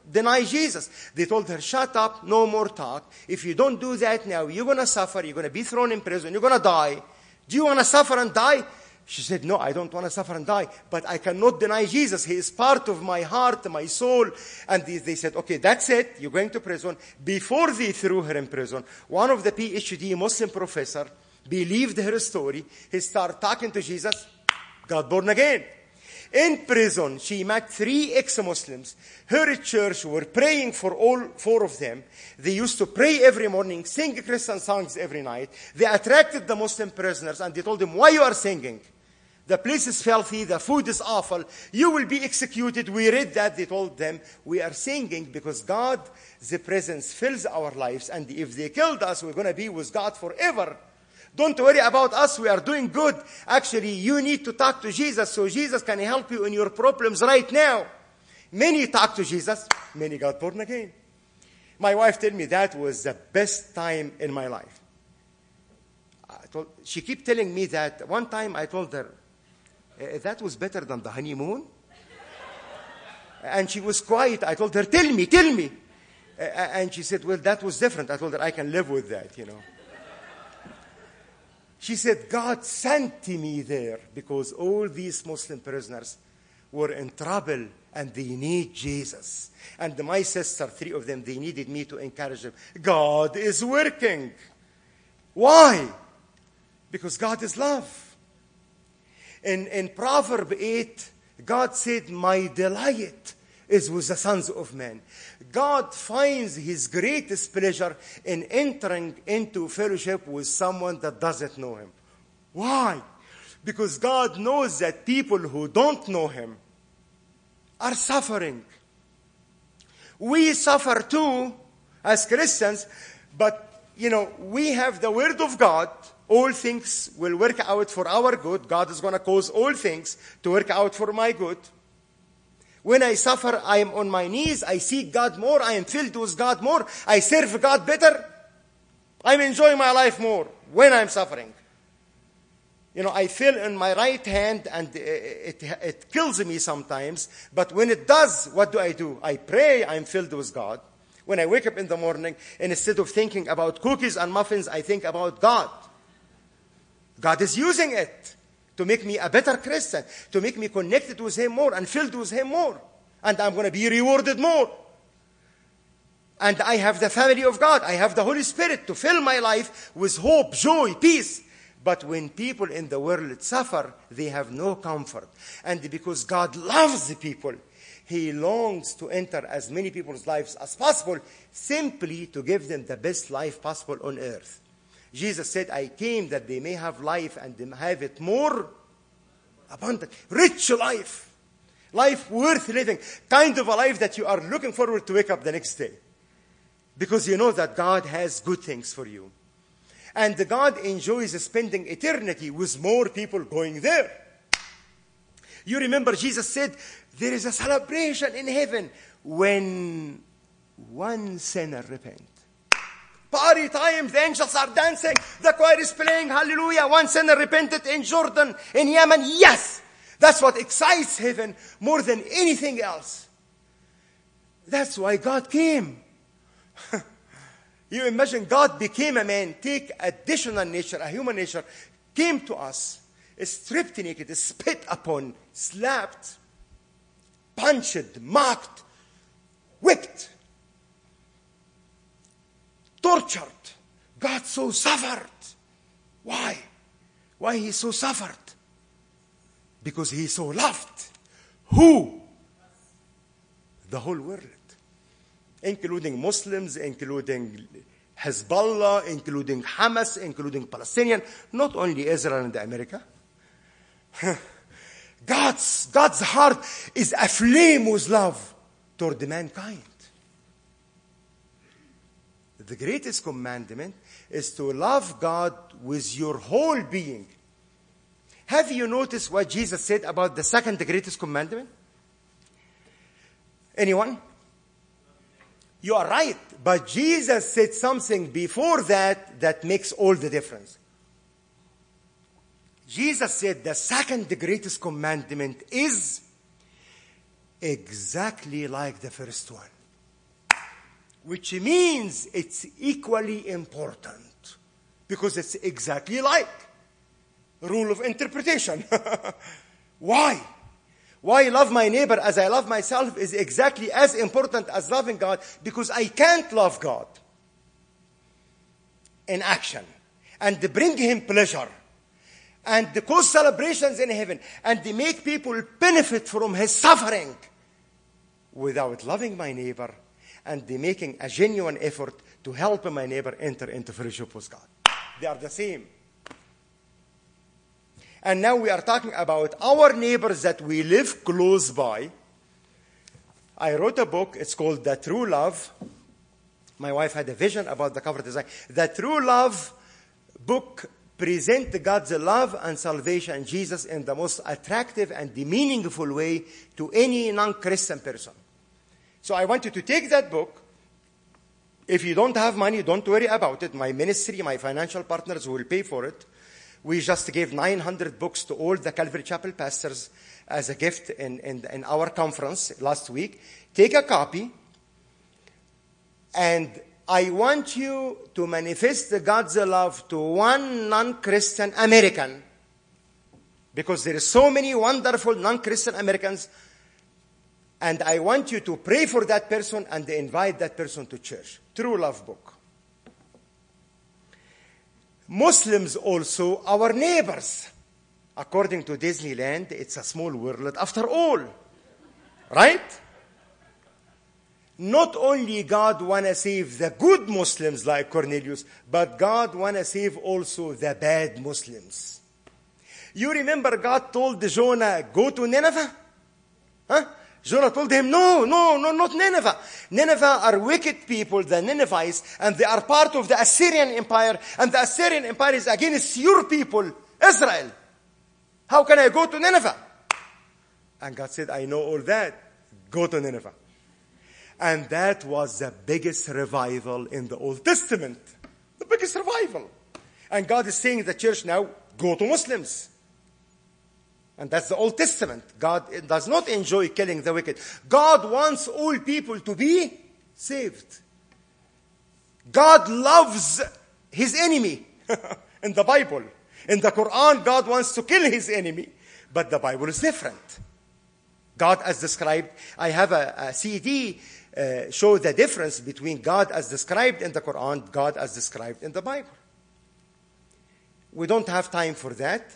deny Jesus. They told her, shut up, no more talk. If you don't do that now, you're going to suffer, you're going to be thrown in prison, you're going to die. Do you want to suffer and die? She said, no, I don't want to suffer and die, but I cannot deny Jesus. He is part of my heart, my soul. And they said, okay, that's it. You're going to prison. Before they threw her in prison, one of the PhD Muslim professor believed her story. He started talking to Jesus, got born again. In prison, she met 3 ex-Muslims. Her church were praying for all 4 of them. They used to pray every morning, sing Christian songs every night. They attracted the Muslim prisoners, and they told them, why you are singing? The place is filthy, the food is awful, you will be executed. We read that. They told them, we are singing because God's presence fills our lives, and if they killed us, we're going to be with God forever. Don't worry about us, we are doing good. Actually, you need to talk to Jesus so Jesus can help you in your problems right now. Many talked to Jesus, many got born again. My wife told me that was the best time in my life. She kept telling me that. One time I told her, that was better than the honeymoon. And she was quiet. I told her, tell me. And she said, well, that was different. I told her, I can live with that, you know. She said, God sent me there because all these Muslim prisoners were in trouble and they need Jesus. And my sister, 3 of them, they needed me to encourage them. God is working. Why? Because God is love. In Proverbs 8, God said, my delight is with the sons of men. God finds his greatest pleasure in entering into fellowship with someone that doesn't know him. Why? Because God knows that people who don't know him are suffering. We suffer too as Christians, but we have the Word of God. All things will work out for our good. God is going to cause all things to work out for my good. When I suffer, I am on my knees. I seek God more. I am filled with God more. I serve God better. I'm enjoying my life more when I'm suffering. I feel in my right hand and it kills me sometimes. But when it does, what do? I pray. I'm filled with God. When I wake up in the morning, and instead of thinking about cookies and muffins, I think about God. God is using it to make me a better Christian, to make me connected with him more and filled with him more. And I'm going to be rewarded more. And I have the family of God. I have the Holy Spirit to fill my life with hope, joy, peace. But when people in the world suffer, they have no comfort. And because God loves the people, he longs to enter as many people's lives as possible, simply to give them the best life possible on earth. Jesus said, I came that they may have life and they may have it more abundant. Rich life. Life worth living. Kind of a life that you are looking forward to wake up the next day. Because you know that God has good things for you. And God enjoys spending eternity with more people going there. You remember Jesus said, there is a celebration in heaven when one sinner repents. Party time, the angels are dancing, the choir is playing, hallelujah. One sinner repented in Jordan, in Yemen. Yes, that's what excites heaven more than anything else. That's why God came. You imagine God became a man, take additional nature, a human nature, came to us, stripped naked, spit upon, slapped, punched, mocked, whipped, tortured. God so suffered. Why? Why he so suffered? Because he so loved. Who? The whole world. Including Muslims, including Hezbollah, including Hamas, including Palestinian, not only Israel and America. God's heart is aflame with love toward mankind. The greatest commandment is to love God with your whole being. Have you noticed what Jesus said about the second greatest commandment? Anyone? You are right, but Jesus said something before that makes all the difference. Jesus said the second greatest commandment is exactly like the first one. which means it's equally important because it's exactly like rule of interpretation. Why? Why love my neighbor as I love myself is exactly as important as loving God, because I can't love God in action and bring him pleasure and cause celebrations in heaven and make people benefit from his suffering without loving my neighbor and making a genuine effort to help my neighbor enter into fellowship with God. They are the same. And now we are talking about our neighbors that we live close by. I wrote a book. It's called The True Love. My wife had a vision about the cover design. The True Love book presents God's love and salvation in Jesus in the most attractive and meaningful way to any non-Christian person. So I want you to take that book. If you don't have money, don't worry about it. My ministry, my financial partners will pay for it. We just gave 900 books to all the Calvary Chapel pastors as a gift in our conference last week. Take a copy, and I want you to manifest God's love to one non-Christian American, because there are so many wonderful non-Christian Americans, and I want you to pray for that person and invite that person to church. True Love book. Muslims also, our neighbors. According to Disneyland, it's a small world after all. Right? Not only God want to save the good Muslims like Cornelius, but God want to save also the bad Muslims. You remember God told Jonah, go to Nineveh? Huh? Jonah told him, no, not Nineveh. Nineveh are wicked people, the Ninevites, and they are part of the Assyrian Empire, and the Assyrian Empire is against your people, Israel. How can I go to Nineveh? And God said, I know all that. Go to Nineveh. And that was the biggest revival in the Old Testament. The biggest revival. And God is saying to the church now, go to Muslims. And that's the Old Testament. God does not enjoy killing the wicked. God wants all people to be saved. God loves his enemy. In the Bible. In the Quran, God wants to kill his enemy. But the Bible is different. God as described, I have a CD show the difference between God as described in the Quran, God as described in the Bible. We don't have time for that.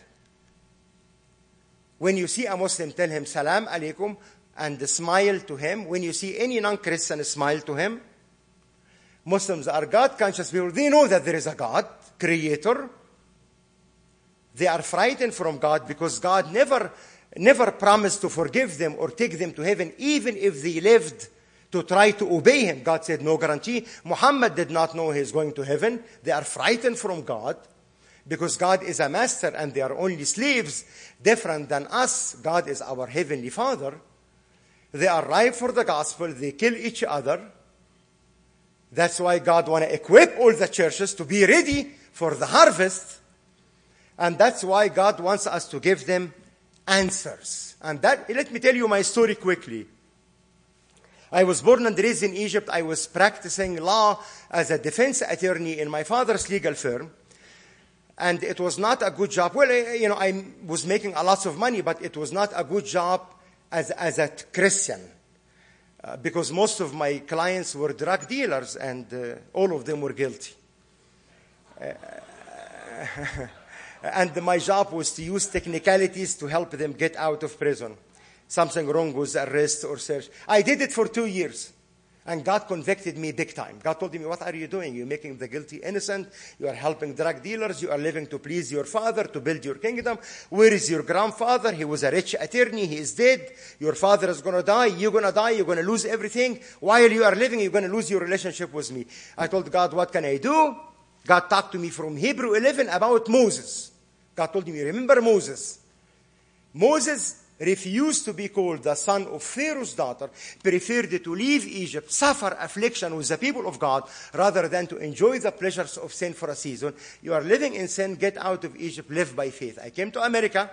When you see a Muslim, tell him, Salam alaikum, and smile to him. When you see any non-Christian, smile to him. Muslims are God-conscious people. They know that there is a God, creator. They are frightened from God because God never promised to forgive them or take them to heaven, even if they lived to try to obey him. God said, no guarantee. Muhammad did not know he is going to heaven. They are frightened from God. Because God is a master and they are only slaves, different than us. God is our heavenly Father. They are ripe for the gospel. They kill each other. That's why God wants to equip all the churches to be ready for the harvest. And that's why God wants us to give them answers. And that, let me tell you my story quickly. I was born and raised in Egypt. I was practicing law as a defense attorney in my father's legal firm. And it was not a good job. Well, I was making a lot of money, but it was not a good job as a Christian. Because most of my clients were drug dealers, and all of them were guilty. And my job was to use technicalities to help them get out of prison. Something wrong with arrest or search. I did it for 2 years. And God convicted me big time. God told me, what are you doing? You're making the guilty innocent. You are helping drug dealers. You are living to please your father, to build your kingdom. Where is your grandfather? He was a rich attorney. He is dead. Your father is going to die. You're going to die. You're going to lose everything. While you are living, you're going to lose your relationship with me. I told God, what can I do? God talked to me from Hebrew 11 about Moses. God told me, remember Moses. Moses refused to be called the son of Pharaoh's daughter, preferred to leave Egypt, suffer affliction with the people of God, rather than to enjoy the pleasures of sin for a season. You are living in sin, get out of Egypt, live by faith. I came to America.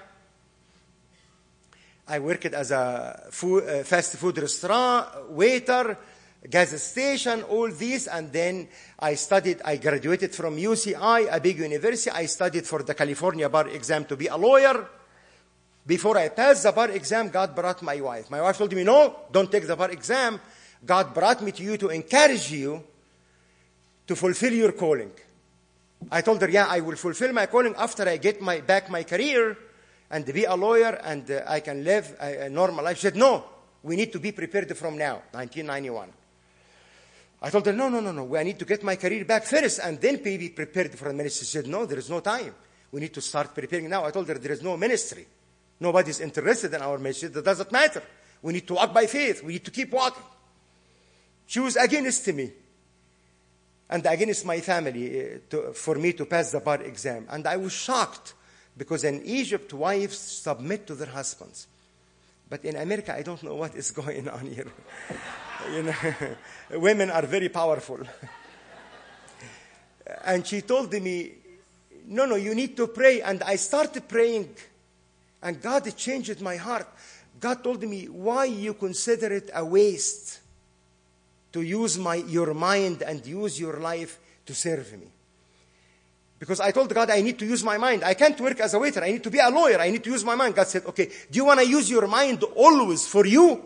I worked as a fast food restaurant, waiter, gas station, all these, and then I graduated from UCI, a big university. I studied for the California bar exam to be a lawyer. Before I passed the bar exam, God brought my wife. My wife told me, no, don't take the bar exam. God brought me to you to encourage you to fulfill your calling. I told her, yeah, I will fulfill my calling after I get back my career and be a lawyer and I can live a normal life. She said, no, we need to be prepared from now, 1991. I told her, no, I need to get my career back first and then be prepared for the ministry. She said, no, there is no time. We need to start preparing now. I told her, there is no ministry. Nobody's interested in our ministry. That doesn't matter. We need to walk by faith. We need to keep walking. She was against me and against my family for me to pass the bar exam. And I was shocked because in Egypt, wives submit to their husbands. But in America, I don't know what is going on here. Women are very powerful. And she told me, no, you need to pray. And I started praying, and God changed my heart. God told me, why you consider it a waste to use your mind and use your life to serve me? Because I told God, I need to use my mind. I can't work as a waiter. I need to be a lawyer. I need to use my mind. God said, okay, do you want to use your mind always for you?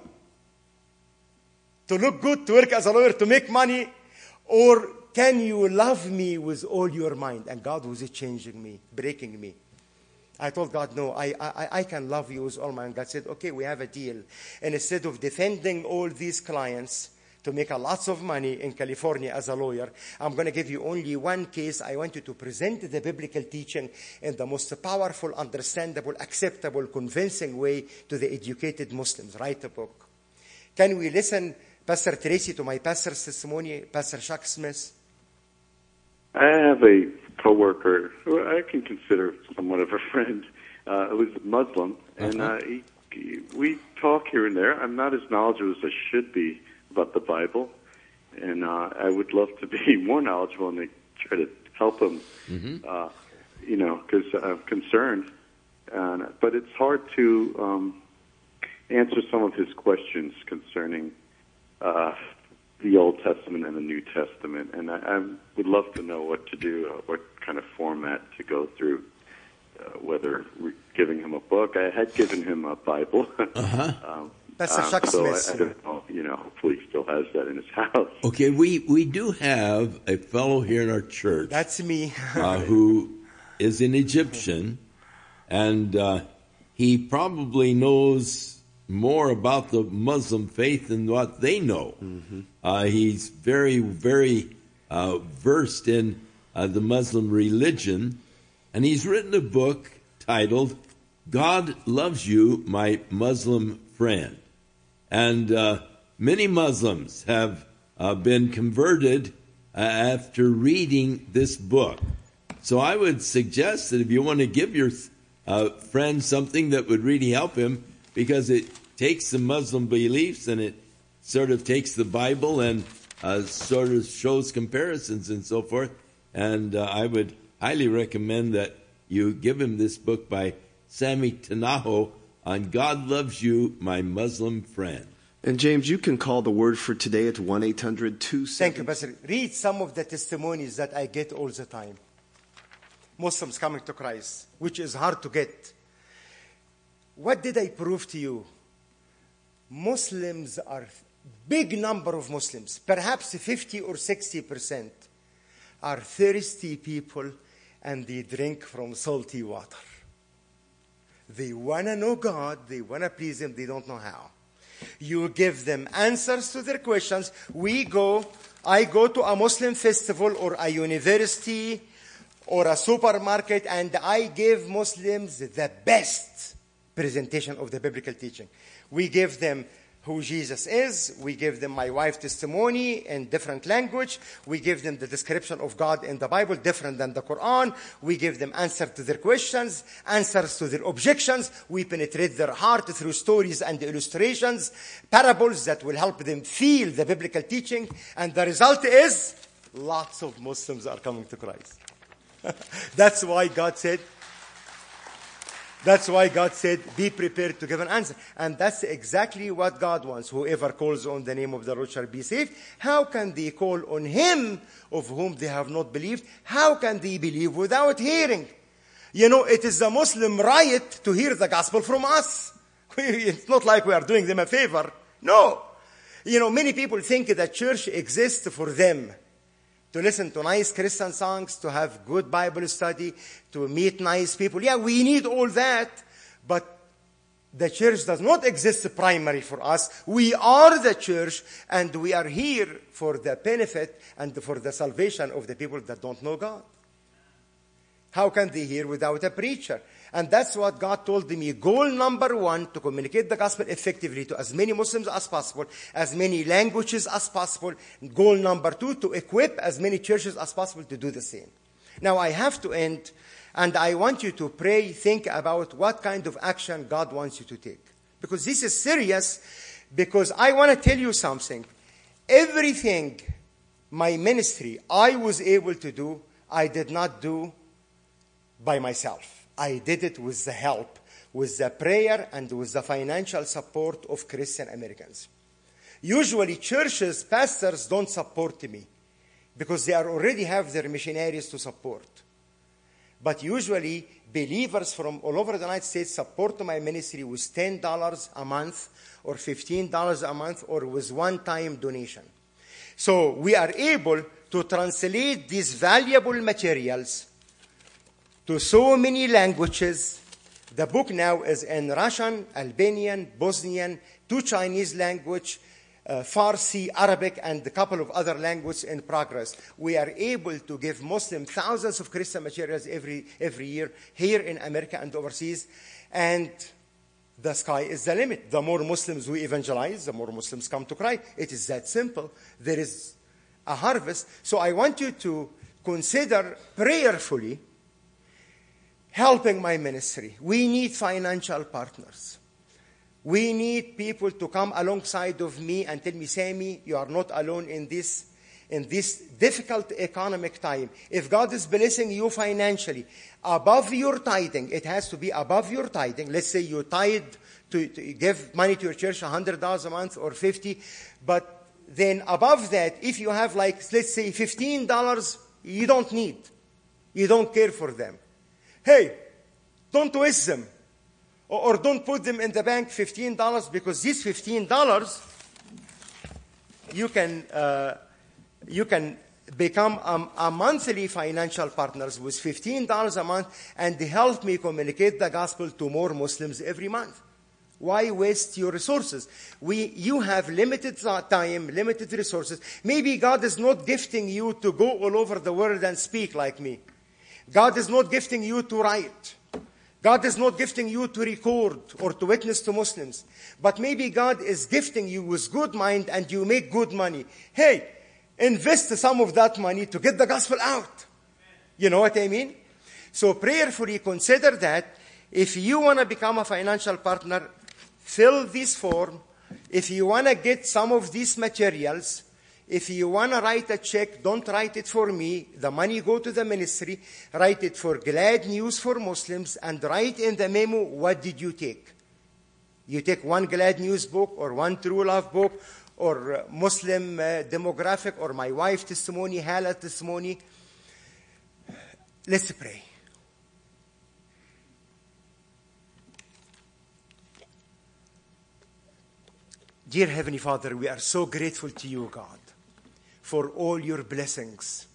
To look good, to work as a lawyer, to make money? Or can you love me with all your mind? And God was changing me, breaking me. I told God, no, I can love you with all my mind. God said, okay, we have a deal. And instead of defending all these clients to make lots of money in California as a lawyer, I'm going to give you only one case. I want you to present the biblical teaching in the most powerful, understandable, acceptable, convincing way to the educated Muslims. Write a book. Can we listen, Pastor Tracy, to my pastor's testimony, Pastor Chuck Smith? I have a coworker who I can consider somewhat of a friend, who's Muslim, and we talk here and there. I'm not as knowledgeable as I should be about the Bible, and I would love to be more knowledgeable and try to help him, because I'm concerned. But it's hard to answer some of his questions concerning the Old Testament and the New Testament, and I would love to know what to do, what kind of format to go through, whether giving him a book. I had given him a Bible. Pastor Chuck Smith. I don't know, hopefully he still has that in his house. Okay, we do have a fellow here in our church. That's me. Who is an Egyptian, and he probably knows more about the Muslim faith than what they know. He's very, very versed in the Muslim religion, and he's written a book titled God Loves You, My Muslim Friend. And many Muslims have been converted after reading this book. So I would suggest that if you want to give your friend something that would really help him, because it takes the Muslim beliefs and it sort of takes the Bible and sort of shows comparisons and so forth. And I would highly recommend that you give him this book by Sami Tanaho on God Loves You, My Muslim Friend. And James, you can call the word for today at 1-800-27. Thank you, Pastor. Read some of the testimonies that I get all the time. Muslims coming to Christ, which is hard to get. What did I prove to you? Muslims are big number of Muslims, perhaps 50 or 60%, are thirsty people and they drink from salty water. They want to know God, they want to please Him, they don't know how. You give them answers to their questions. I go to a Muslim festival or a university or a supermarket and I give Muslims the best presentation of the biblical teaching. We give them who Jesus is. We give them my wife's testimony in different language. We give them the description of God in the Bible, different than the Quran. We give them answers to their questions, answers to their objections. We penetrate their heart through stories and illustrations, parables that will help them feel the biblical teaching. And the result is lots of Muslims are coming to Christ. That's why God said, That's why God said, be prepared to give an answer. And that's exactly what God wants. Whoever calls on the name of the Lord shall be saved. How can they call on him of whom they have not believed? How can they believe without hearing? You know, it is the Muslim right to hear the gospel from us. It's not like we are doing them a favor. No. You know, many people think that church exists for them. To listen to nice Christian songs, to have good Bible study, to meet nice people. Yeah, we need all that. But the church does not exist primary for us. We are the church, and we are here for the benefit and for the salvation of the people that don't know God. How can they hear without a preacher? And that's what God told me. Goal number 1, to communicate the gospel effectively to as many Muslims as possible, as many languages as possible. Goal number 2, to equip as many churches as possible to do the same. Now I have to end, and I want you to pray, think about what kind of action God wants you to take. Because this is serious, because I want to tell you something. Everything my ministry I was able to do, I did not do by myself. I did it with the help, with the prayer, and with the financial support of Christian Americans. Usually churches, pastors don't support me because they already have their missionaries to support. But usually believers from all over the United States support my ministry with $10 a month or $15 a month or with one-time donation. So we are able to translate these valuable materials to so many languages. The book now is in Russian, Albanian, Bosnian, 2 Chinese language, Farsi, Arabic, and a couple of other languages in progress. We are able to give Muslims thousands of Christian materials every year here in America and overseas. And the sky is the limit. The more Muslims we evangelize, the more Muslims come to Christ. It is that simple. There is a harvest. So I want you to consider prayerfully helping my ministry. We need financial partners. We need people to come alongside of me and tell me, Sammy, you are not alone in this difficult economic time. If God is blessing you financially, above your tithing, it has to be above your tithing. Let's say you tithe to give money to your church, $100 a month or $50, but then above that, if you have let's say $15, you don't need. You don't care for them. Hey, don't waste them. Or don't put them in the bank, $15, because these $15, you can become a monthly financial partners with $15 a month and help me communicate the gospel to more Muslims every month. Why waste your resources? You have limited time, limited resources. Maybe God is not gifting you to go all over the world and speak like me. God is not gifting you to write. God is not gifting you to record or to witness to Muslims. But maybe God is gifting you with good mind and you make good money. Hey, invest some of that money to get the gospel out. You know what I mean? So prayerfully consider that. If you want to become a financial partner, fill this form. If you want to get some of these materials, if you want to write a check, don't write it for me. The money go to the ministry. Write it for Glad News for Muslims and write in the memo, what did you take? You take one Glad News book or one True Love book or Muslim demographic or my wife's testimony, Hala testimony. Let's pray. Dear Heavenly Father, we are so grateful to you, God, for all your blessings.